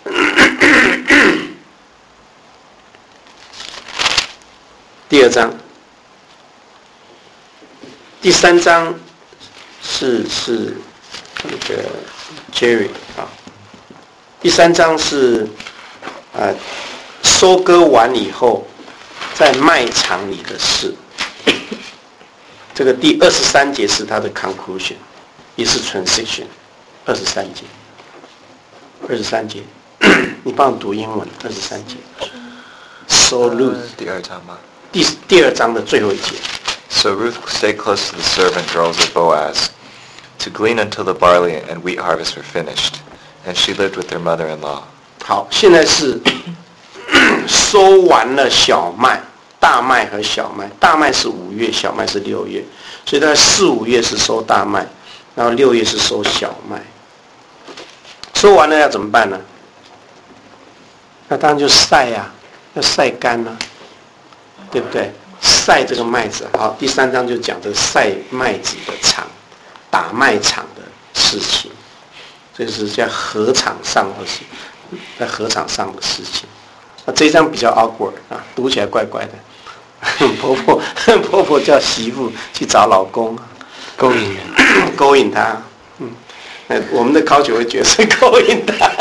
第二章，第三章是是那个 Jerry 啊，第三章是。呃，收割完以后，在卖场里的事，这个第二十三节是它的 conclusion， 也是 transition， 二十三节，二十三节，你帮我读英文，二十三节。So Ruth， 第二章吗？ 第第二章的最后一节。 So Ruth stayed close to the servant girls of Boaz, to glean until the barley and wheat harvests were finished, and she lived with her mother-in-law. 好，现在是收完了小麦、大麦和小麦。大麦是五月，小麦是六月，所以在四五月是收大麦，然后六月是收小麦。收完了要怎么办呢？那当然就晒呀、啊，要晒干啊，对不对？晒这个麦子。好，第三章就讲这个晒麦子的场、打麦场的事情，这是在禾场上的事。在禾场上的事情，那这一章比较 awkward 啊，读起来怪怪的。婆婆婆婆叫媳妇去找老公， 勾引人， 勾引他。嗯，那我们的考九会觉得是勾引他。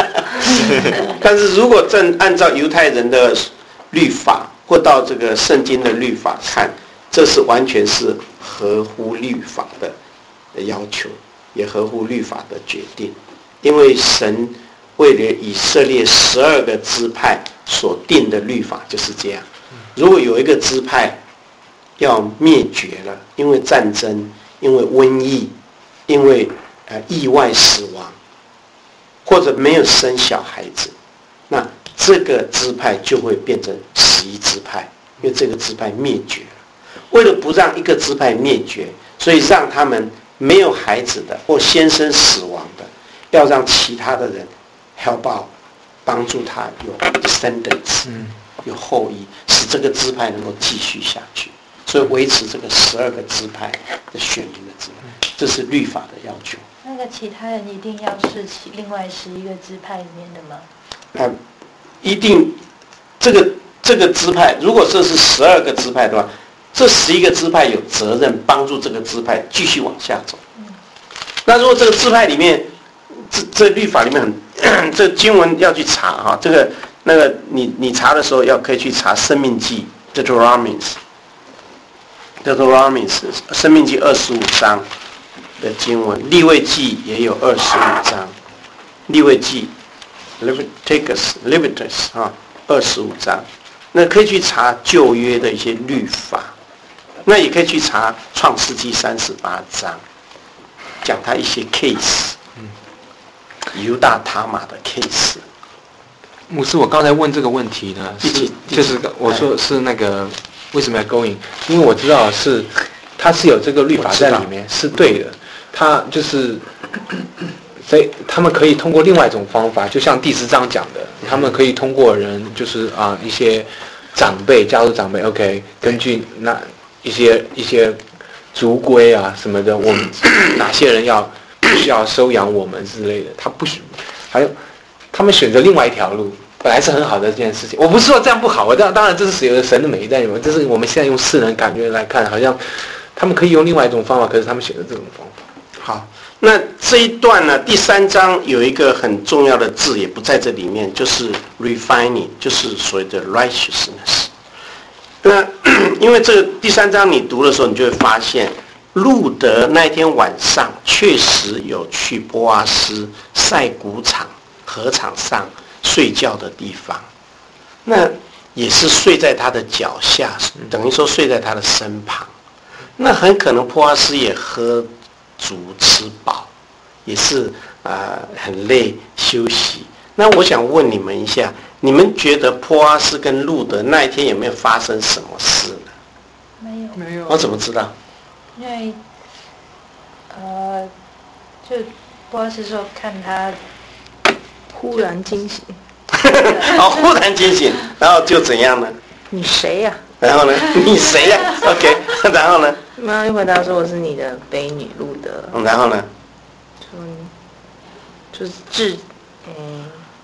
但是如果正按照犹太人的律法，或到这个圣经的律法看，这是完全是合乎律法的要求，也合乎律法的决定。因为神为了以色列十二个支派所定的律法就是这样。如果有一个支派要灭绝了，因为战争，因为瘟疫，因为呃意外死亡，或者没有生小孩子，那这个支派就会变成十一支派，因为这个支派灭绝了。为了不让一个支派灭绝，所以让他们没有孩子的或先生死亡的，要让其他的人 help out， 帮助他有 descendants， 有后裔，使这个支派能够继续下去。所以维持这个十二个支派的选民的支派，这是律法的要求。 那个其他人一定要是其另外十一个支派里面的吗？ 啊，一定，这个这个支派，如果这是十二个支派的话，这十一个支派有责任帮助这个支派继续往下走。嗯、那如果这个支派里面，这这律法里面很，这经文要去查哈，这个那个你你查的时候要可以去查《申命记》Deuteronomy。Deuteronomy 是《申命记》二十五章的经文，《利未记》也有二十五章，《利未记》Leviticus Leviticus 啊，二十五章，那可以去查旧约的一些律法，那也可以去查创世纪三十八章，讲他一些 case， 犹大他玛的 case。 牧师，我刚才问这个问题呢，是就是我说是那个。为什么要勾引？因为我知道是，它是有这个律法在里面，是对的。它就是，所以他们可以通过另外一种方法，就像第十章讲的，他们可以通过人，就是啊一些长辈，家族长辈 ，OK， 根据那一些一些族规啊什么的，我们哪些人要必须要收养我们之类的，他不许，还有他们选择另外一条路。本来是很好的这件事情，我不是说这样不好，我当当然这是有神的美在里面，这是我们现在用世人感觉来看，好像他们可以用另外一种方法，可是他们选择这种方法。 好，那这一段呢，第三章有一个很重要的字也不在这里面，就是 refining， 就是所谓的 righteousness。那因为这个第三章你读的时候，你就会发现，路德那天晚上确实有去波阿斯晒谷场禾场上睡觉的地方，那也是睡在他的脚下，等于说睡在他的身旁。那很可能波阿斯也喝足吃饱，也是啊、呃、很累休息。那我想问你们一下，你们觉得波阿斯跟路德那一天有没有发生什么事呢？ 没有， 没有。 我怎么知道？ 因为呃，就波阿斯说看他。 忽然惊醒， 哦，忽然惊醒，然后就怎样呢？ 你谁呀、 啊？然后呢？你谁呀、啊、？OK， 然后呢？ 妈一回答说我是你的婢女路德。 嗯，然后呢？ 说就是治，嗯，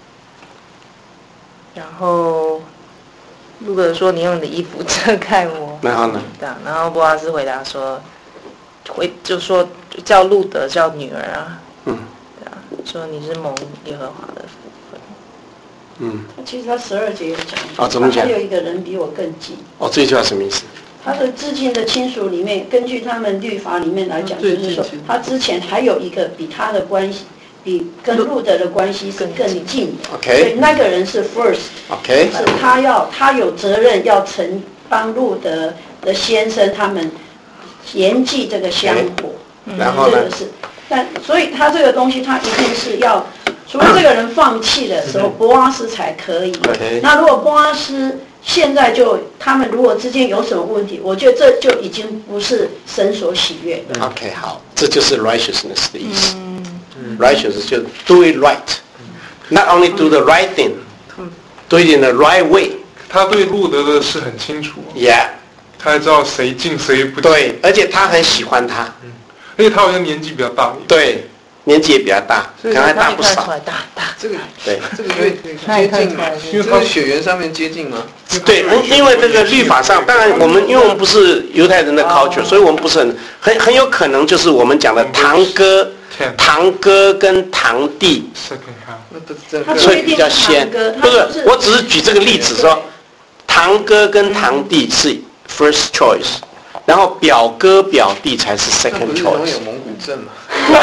然后路德说你用你的衣服遮盖我。 然后呢？ 对啊，然后波阿斯回答说，回就说就叫路德叫女儿啊。嗯。说你是蒙耶和华的福分。 嗯，其实他十二节有讲， 哦，怎么讲？ 还有一个人比我更近。 哦，这句话什么意思？ 他的至亲的亲属里面，根据他们律法里面来讲，就是说他之前还有一个比他的关系，比跟路德的关系是更近的。 OK。 所以那个人是 first。OK。是他要，他有责任要承帮路德的先生他们延继这个香火。 嗯、然后呢？ 这个是。但所以他这个东西，他一定是要，除非这个人放弃的时候，波阿斯才可以。 Okay. 那如果波阿斯现在就他们如果之间有什么问题，我觉得这就已经不是神所喜悦的。 OK， 好，这就是 righteousness 的意思。嗯、righteousness 就 do it right，not only do the right thing，do it in the right way。 他对路德的事很清楚。 Yeah。 他还知道谁进谁不进。 对，而且他很喜欢他。 嗯而且他好像年纪比较大， 对，年纪也比较大，可能还大不少。 大大这个对， 这个越接近，因为他血缘上面接近吗？ 对，因为这个律法上，当然我们因为我们不是犹太人的 culture，、哦、所以我们不是很很很有可能就是我们讲的堂哥堂哥跟堂弟，所以比较先。不是，我只是举这个例子说，堂哥跟堂弟是 first choice， 然后表哥表弟才是 second choice。 有蒙古症嘛？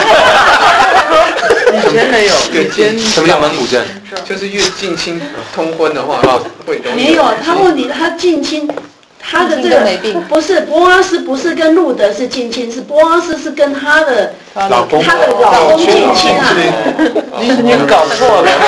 以前没有，以前什么叫蒙古症？ 就是越近亲通婚的话，会容易。 没有，他问你，他近亲。他的这个不是波阿斯，不是跟路德是近亲，是波阿斯是跟他的老公， 他的老公近亲啊！ 你你搞错了。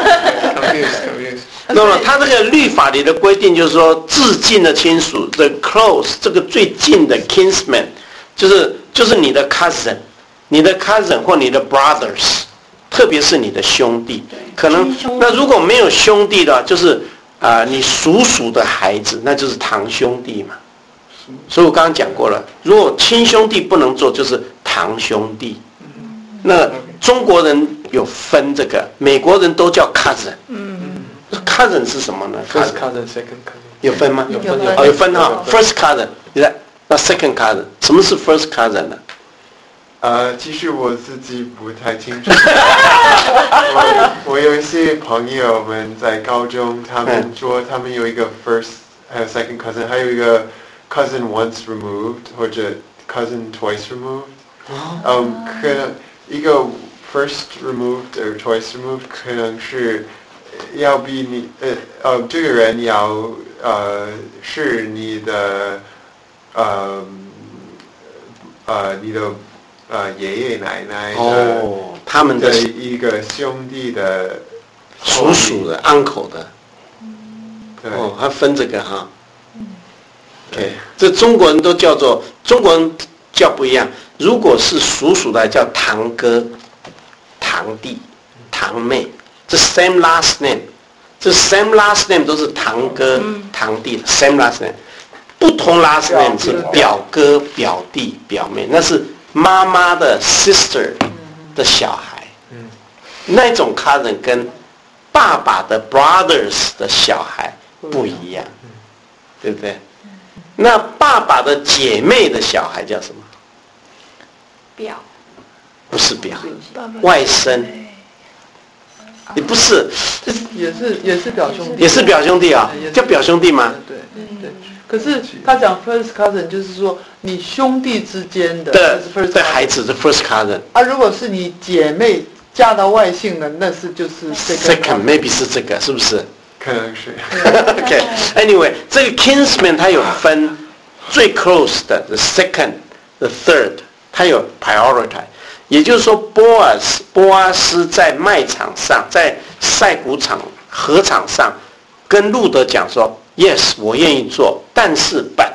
那么他这个律法里的规定就是说，至近的亲属 ，the close 这个最近的 kinsman， 就是就是你的 cousin， 你的 cousin 或你的 brothers， 特别是你的兄弟，可能那如果没有兄弟的，就是。啊、呃，你叔叔的孩子，那就是堂兄弟嘛。所以我刚刚讲过了，如果亲兄弟不能做，就是堂兄弟。那中国人有分这个，美国人都叫 cousin。嗯 cousin 是什么呢 ？First cousin, second cousin。 有分吗？ 有分。 哦，有分哈。First cousin， 那 second cousin， 什么是 first cousin 呢？ 呃，其实我自己不太清楚。我, 我有一些朋友们在高中，他们说他们有一个 first 还有 second cousin， 还有一个 cousin once removed 或者 cousin twice removed。嗯，可能一个 first removed 或 twice removed 可能是要比你呃呃这个人要呃是你的呃呃你的。呃，爷爷奶奶哦，他们的一个兄弟的叔叔的 uncle 的， 对哦，还分这个哈。OK， 这中国人都叫做中国人叫不一样。如果是叔叔的叫堂哥、堂弟、堂妹，这 same last name， 这 same last name 都是堂哥、嗯、堂弟 same last name， 不同 last name 是表哥、表弟、表妹，那是。妈妈的 sister 的小孩，嗯、那种 cousin 跟爸爸的 brothers 的小孩不一样，嗯、对不对？那爸爸的姐妹的小孩叫什么？ 表， 不是表，外甥。你不是， 也是也是表兄弟， 也是表兄弟啊，叫表兄弟吗？ 对对。可是他讲 first cousin 就是说你兄弟之间的的的孩子是 first cousin 啊，如果是你姐妹嫁到外姓的，那是就是 second maybe 是这个是不是？ 可能是。 OK anyway 这个 kinsman 它有分最 close 的 the second the third 它有 priority， 也就是说波阿斯波阿斯在卖场上在赛谷场禾场上跟路德讲说。Yes， 我愿意做，但是 but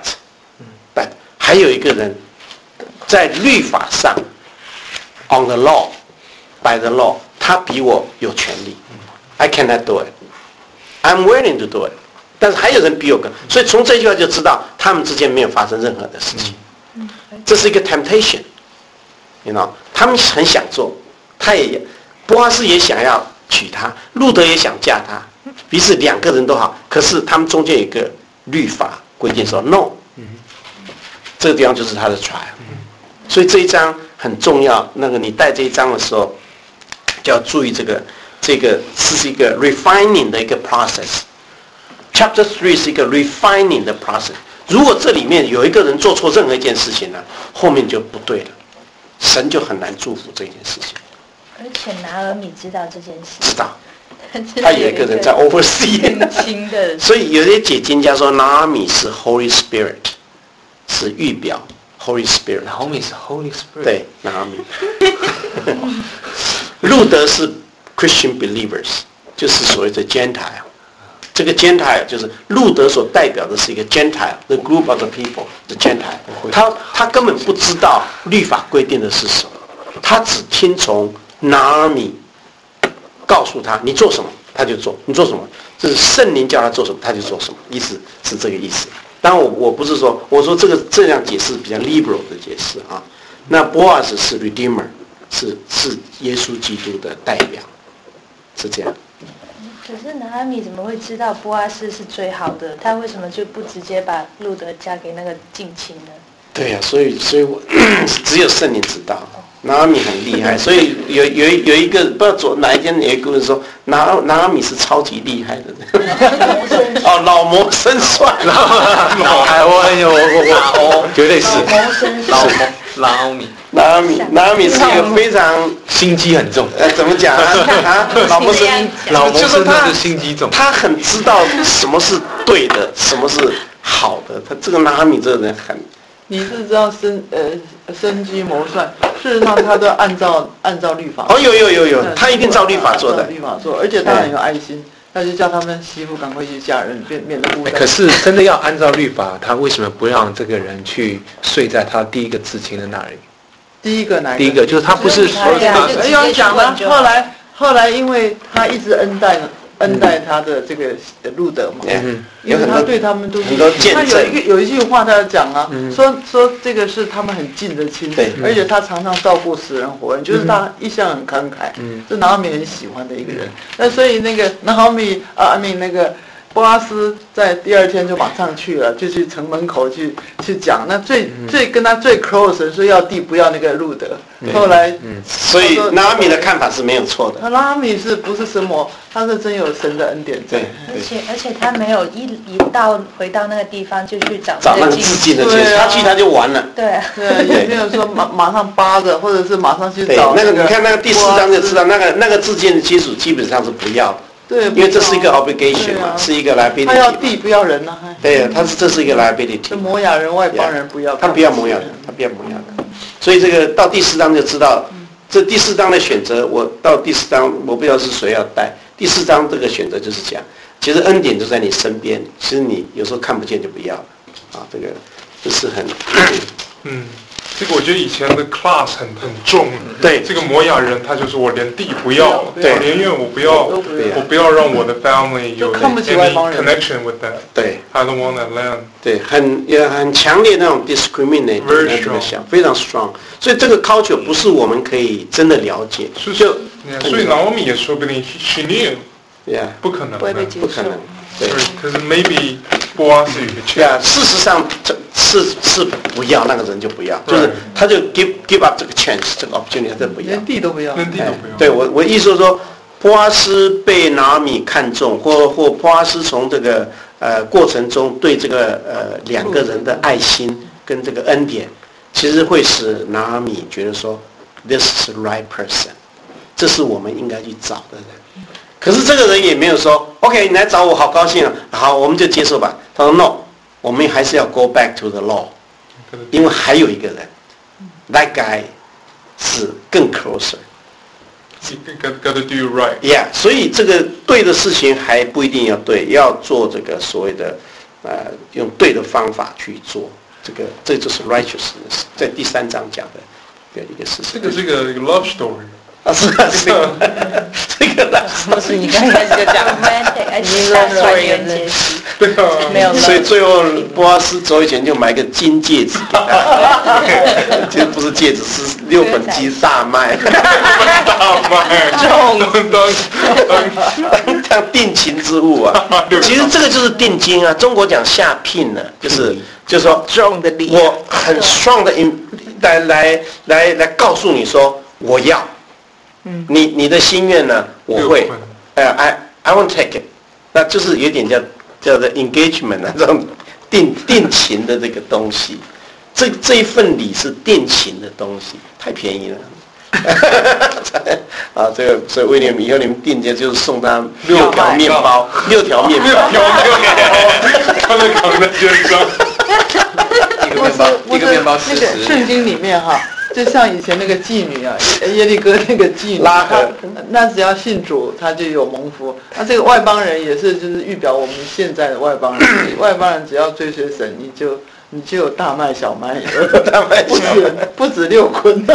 but 还有一个人在律法上 on the law by the law， 他比我有权利 ，I cannot do it， I'm willing to do it， 但是还有人比我更，所以从这句话就知道他们之间没有发生任何的事情，这是一个 temptation，you know， 他们很想做，他也波阿斯也想要娶她，路德也想嫁她。于是两个人都好，可是他们中间有一个律法规定说 no， 这个地方就是他的 trial， 所以这一章很重要。那个你带这一章的时候，就要注意这个，这个是一个 refining 的一个 process。Chapter three 是一个 refining 的 process。如果这里面有一个人做错任何一件事情呢，后面就不对了，神就很难祝福这件事情。 而且拿俄米知道这件事， 知道。他有一个人在 oversee， 所以有些解经家说 Naomi 是 Holy Spirit， 是预表 Holy Spirit。Naomi 是 Holy Spirit。 对 ，Naomi。路德是 Christian believers， 就是所谓的 Gentile。这个 Gentile 就是路德所代表的是一个 Gentile，the group of the people，the Gentile。他他根本不知道律法规定的是什么，他只听从 Naomi。告诉他你做什么他就做，你做什么这是圣灵叫他做什么他就做什么，意思是这个意思。当然我我不是说我说这个这样解释比较 liberal 的解释啊。那波阿斯是 redeemer， 是是耶稣基督的代表，是这样。 可是拿阿米怎么会知道波阿斯是最好的？他为什么就不直接把路德嫁给那个近亲呢？ 对呀、啊，所以所以我只有圣灵知道。 拿阿米很厉害，所以有有有一个不知道左哪一天有一个人说拿拿阿米是超级厉害的人，哦，老谋深算， 老哎我我我我绝对是老谋老阿米。 拿阿米拿阿米是一个非常心机很重， 呃，怎么讲啊？啊， 老谋深老谋深他的心机重， 他很知道什么是对的，什么是好的。他这个拿阿米这个人很。 你是知道生呃生机谋算，事实上他都按照按照律法。 哦，有有有有，他一定照律法做的。 律法做，而且他很有爱心，他就叫他们媳妇赶快去嫁人，免免得孤单。 可是真的要按照律法，他为什么不让这个人去睡在他第一个至亲的那里？ 第一个哪一个？ 第一个就是他不是说哎要讲了，后来后来因为他一直恩待恩待他的这个路德嘛， 嗯， 因为他对他们都很多见证。 他有一个有一句话他讲啊，说说这个是他们很近的亲，而且他常常照顾死人活人，就是他一向很慷慨，是拿俄米很喜欢的一个人。那所以那个拿俄米啊，阿米那个。波阿斯在第二天就马上去了，就去城门口去去讲。那最、嗯、最跟他最 close 说要地不要那个路德。嗯、后来，嗯， 所以拿阿米的看法是没有错的。 他拿阿米是不是神魔？他是真有神的恩典在。 而且而且他没有一一到回到那个地方就去找找那个自尽的去，他去他就完了。 对啊， 对，也没有说马马上扒着，或者是马上去找、 那个。那个你看那个第四章就知道，那个那个自尽的亲属基本上是不要。 对， 因为这是一个 obligation 嘛，啊、是一个 liability。 他要地不要人呐、啊。 对啊，他是这是一个 liability。 这摩亚人、外邦人不要。 他不要摩亚人，他不要摩亚人。所以这个到第四章就知道，这第四章的选择，我到第四章我不知道是谁要带。第四章这个选择就是讲，其实恩典就在你身边，其实你有时候看不见就不要了啊。这个这是很嗯。这个我觉得以前的 class 很很重， 对， 这个摩亚人他就是我连地不要， 对， 我连愿我不要，我不要让我的 family 有 any connection with that， 对 ，I don't want that land， 对，很也很强烈那种 discriminate， very strong， 非常 strong， 所以这个 culture 不是我们可以真的了解， 就所以 Naomi 也说不定 she knew， 不可能， 不会被接受， 不可能，对， 可是 maybe 波阿斯有个 chance， 事实上是是不要那个人就不要，就是他就 give give up 这个 chance 这个 opportunity 他就不要， 连地都不要， 连地都不要。 对我我意思是说，波阿斯被拿俄米看中，或或波阿斯从这个呃过程中对这个呃两个人的爱心跟这个恩典，其实会使拿俄米觉得说 this is the right person， 这是我们应该去找的人。可是这个人也没有说 OK 你来找我好高兴啊，好我们就接受吧。他说 no。我们还是要 go back to the law， 因为还有一个人 ，that guy 是更 closer。 Got to do right. Yeah， 所以这个对的事情还不一定要对，要做这个所谓的呃用对的方法去做，这个这就是 righteousness， 在第三章讲的一个事情。 这个是一个 love story。 啊是啊是啊，这个不是你刚开始就讲 romantic， 而且大团圆结局， 对啊， 没有。 所以最后波阿斯走以前就买个金戒指给他，其实不是戒指，是六本鸡大麦， 大麦， 重当当定情之物啊。其实这个就是定金啊，中国讲下聘呢、啊，就是就是说重的力， 我很 strong 的 in 来来来来告诉你说我要。你你的心愿呢？我会，呃 ，I I won't take it， 那就是有点叫叫做 engagement 啊，这种定定情的这个东西，这这一份礼是定情的东西，太便宜了。啊，这个所以威廉以后你们定节就是送他六条面包，六条面包， 六条面包，他们扛在肩上， 一个面包，一个面包四十。 那个圣经里面哈。就像以前那个妓女啊，耶利哥那个妓女， 拉合， 那只要信主，他就有蒙福。那这个外邦人也是，就是预表我们现在的外邦人。外邦人只要追随神，你就你就有大麦小麦， 大麦不止不止六坤。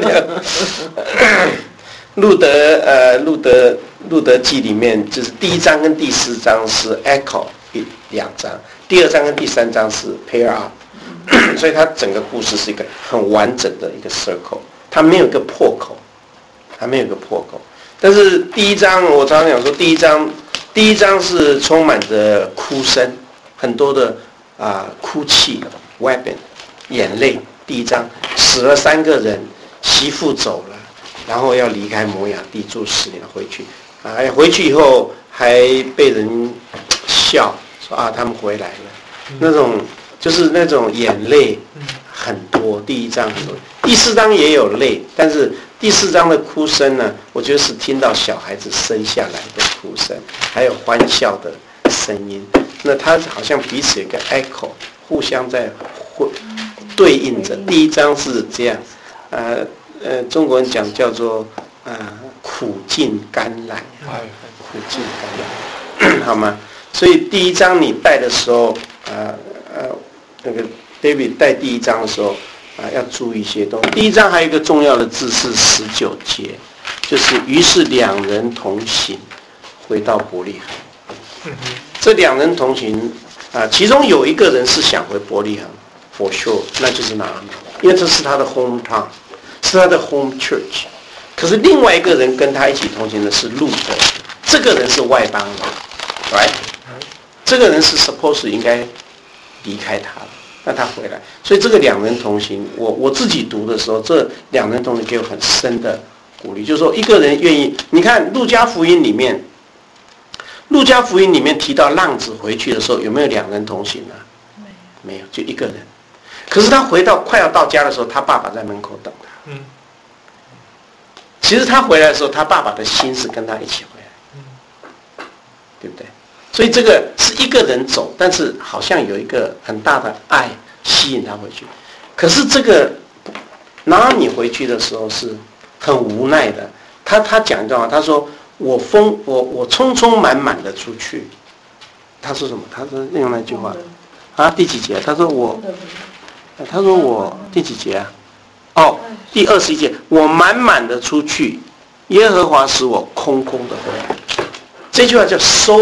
路德呃，路德路德记里面就是第一章跟第四章是 echo 一两章，第二章跟第三章是 pair up。所以它整个故事是一个很完整的一个 circle， 它没有一个破口，它没有一个破口。但是第一章我常常讲说，第一章第一章是充满着哭声，很多的啊、呃、哭泣 ，weapon 眼泪。第一章死了三个人， 媳妇走了，然后要离开摩亚地住十年回去，啊，回去以后还被人笑说啊他们回来了，那种就是那种眼泪很多。第一章很多，第四章也有泪，但是第四章的哭声呢，我觉得是听到小孩子生下来的哭声，还有欢笑的声音。那它好像彼此有一个 echo， 互相在对应着。第一章是这样，呃呃，中国人讲叫做呃苦尽甘来，苦尽甘来，好吗？所以第一章你带的时候，呃呃，那个 David 带第一章的时候啊、呃，要注意一些东西。第一章还有一个重要的字是十九节，就是于是两人同行，回到伯利恒。这两人同行啊、呃，其中有一个人是想回伯利恒 ，for sure， 那就是拿阿米，因为这是他的 hometown， 是他的 home church。可是另外一个人跟他一起同行的是路德，这个人是外邦人 ，right？ 这个人是 supposed 应该离开他的，那他回来，所以这个两人同行，我我自己读的时候，这两人同行给我很深的鼓励，就是说一个人愿意，你看路加福音里面。路加福音里面提到浪子回去的时候，有没有两人同行啊？没有，就一个人。可是他回到快要到家的时候，他爸爸在门口等他。嗯。其实他回来的时候，他爸爸的心是跟他一起回来，嗯，对不对？所以这个是一个人走，但是好像有一个很大的爱吸引他回去。可是这个拿阿米回去的时候是很无奈的。他他讲一段话，他说。我疯，我我匆匆忙忙的出去。他说什么？他说用那句话啊，第几节？他说我，他说我第几节啊？哦，第二十一节。我满满的出去，耶和华使我空空的回来。这句话叫 so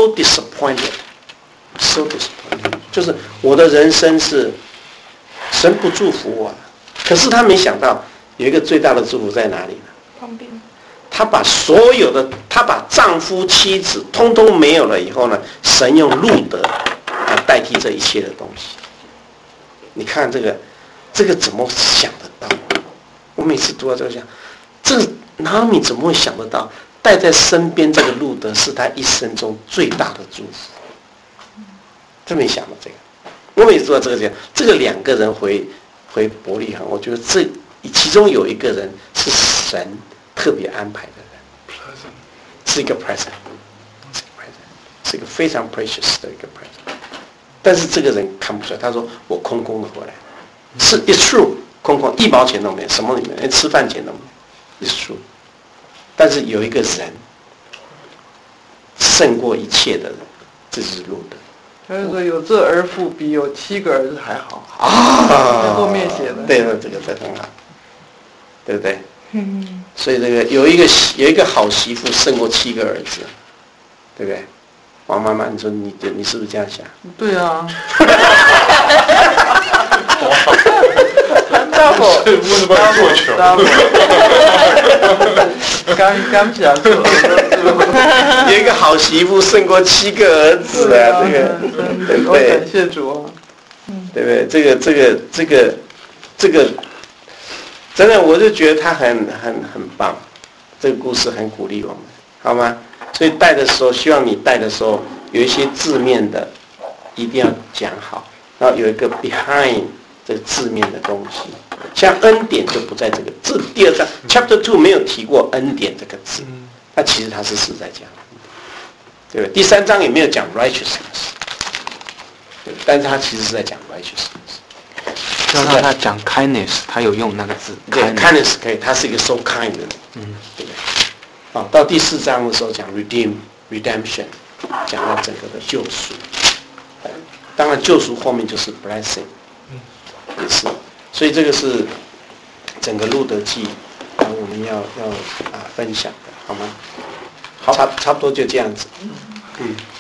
disappointed，so disappointed， 就是我的人生是神不祝福我了。可是他没想到有一个最大的祝福在哪里呢？ 旁边。 他把所有的，他把丈夫妻子通通没有了以后呢，神用路德来代替这一切的东西。你看这个，这个怎么想得到？我每次读到这个想，这个拿阿米怎么会想得到？带在身边这个路德是他一生中最大的祝福。真没想到这个。我每次读到这个讲，这个两个人回回伯利恒，我觉得这其中有一个人是神特别安排的人，是一个 present， 是一个 present， 是一个非常 precious 的一个 present。但是这个人看不出来，他说我空空的回来，是 it's true， 空空一毛钱都没有，什么都没有，连吃饭钱都没有 ，it's true。但是有一个人胜过一切的人，这就是路德。 他就说有这儿妇比有七个儿子还好啊，在后面写的。 对了，这个这很好，对不对？嗯，所以这个有一个有一个好媳妇胜过七个儿子，对不对？王妈妈，你说你你是不是这样想？ 对啊。 大伙，为什么要做球？ 刚刚想做， 有一个好媳妇胜过七个儿子啊，这个对不对？ 感谢主啊， 对不对？这个这个这个这个。真的，我就觉得他很很很棒，这个故事很鼓励我们，好吗？所以带的时候，希望你带的时候有一些字面的，一定要讲好，然后有一个 behind 这个字面的东西。像恩典就不在这个，这第二章 chapter two 没有提过恩典这个字，那其实他是是在讲，对不对？第三章也没有讲 righteousness， 对，但是他其实是在讲 righteousness。 让他他讲 kindness， 他有用那个字。 对 ，kindness 可以，他是一个 so kind 的人，嗯，对不对？好，到第四章的时候讲 redeem redemption， 讲到整个的救赎。当然，救赎后面就是 blessing， 也是。所以这个是整个路德记啊，我们要要啊分享的，好吗？好，差差不多就这样子，嗯。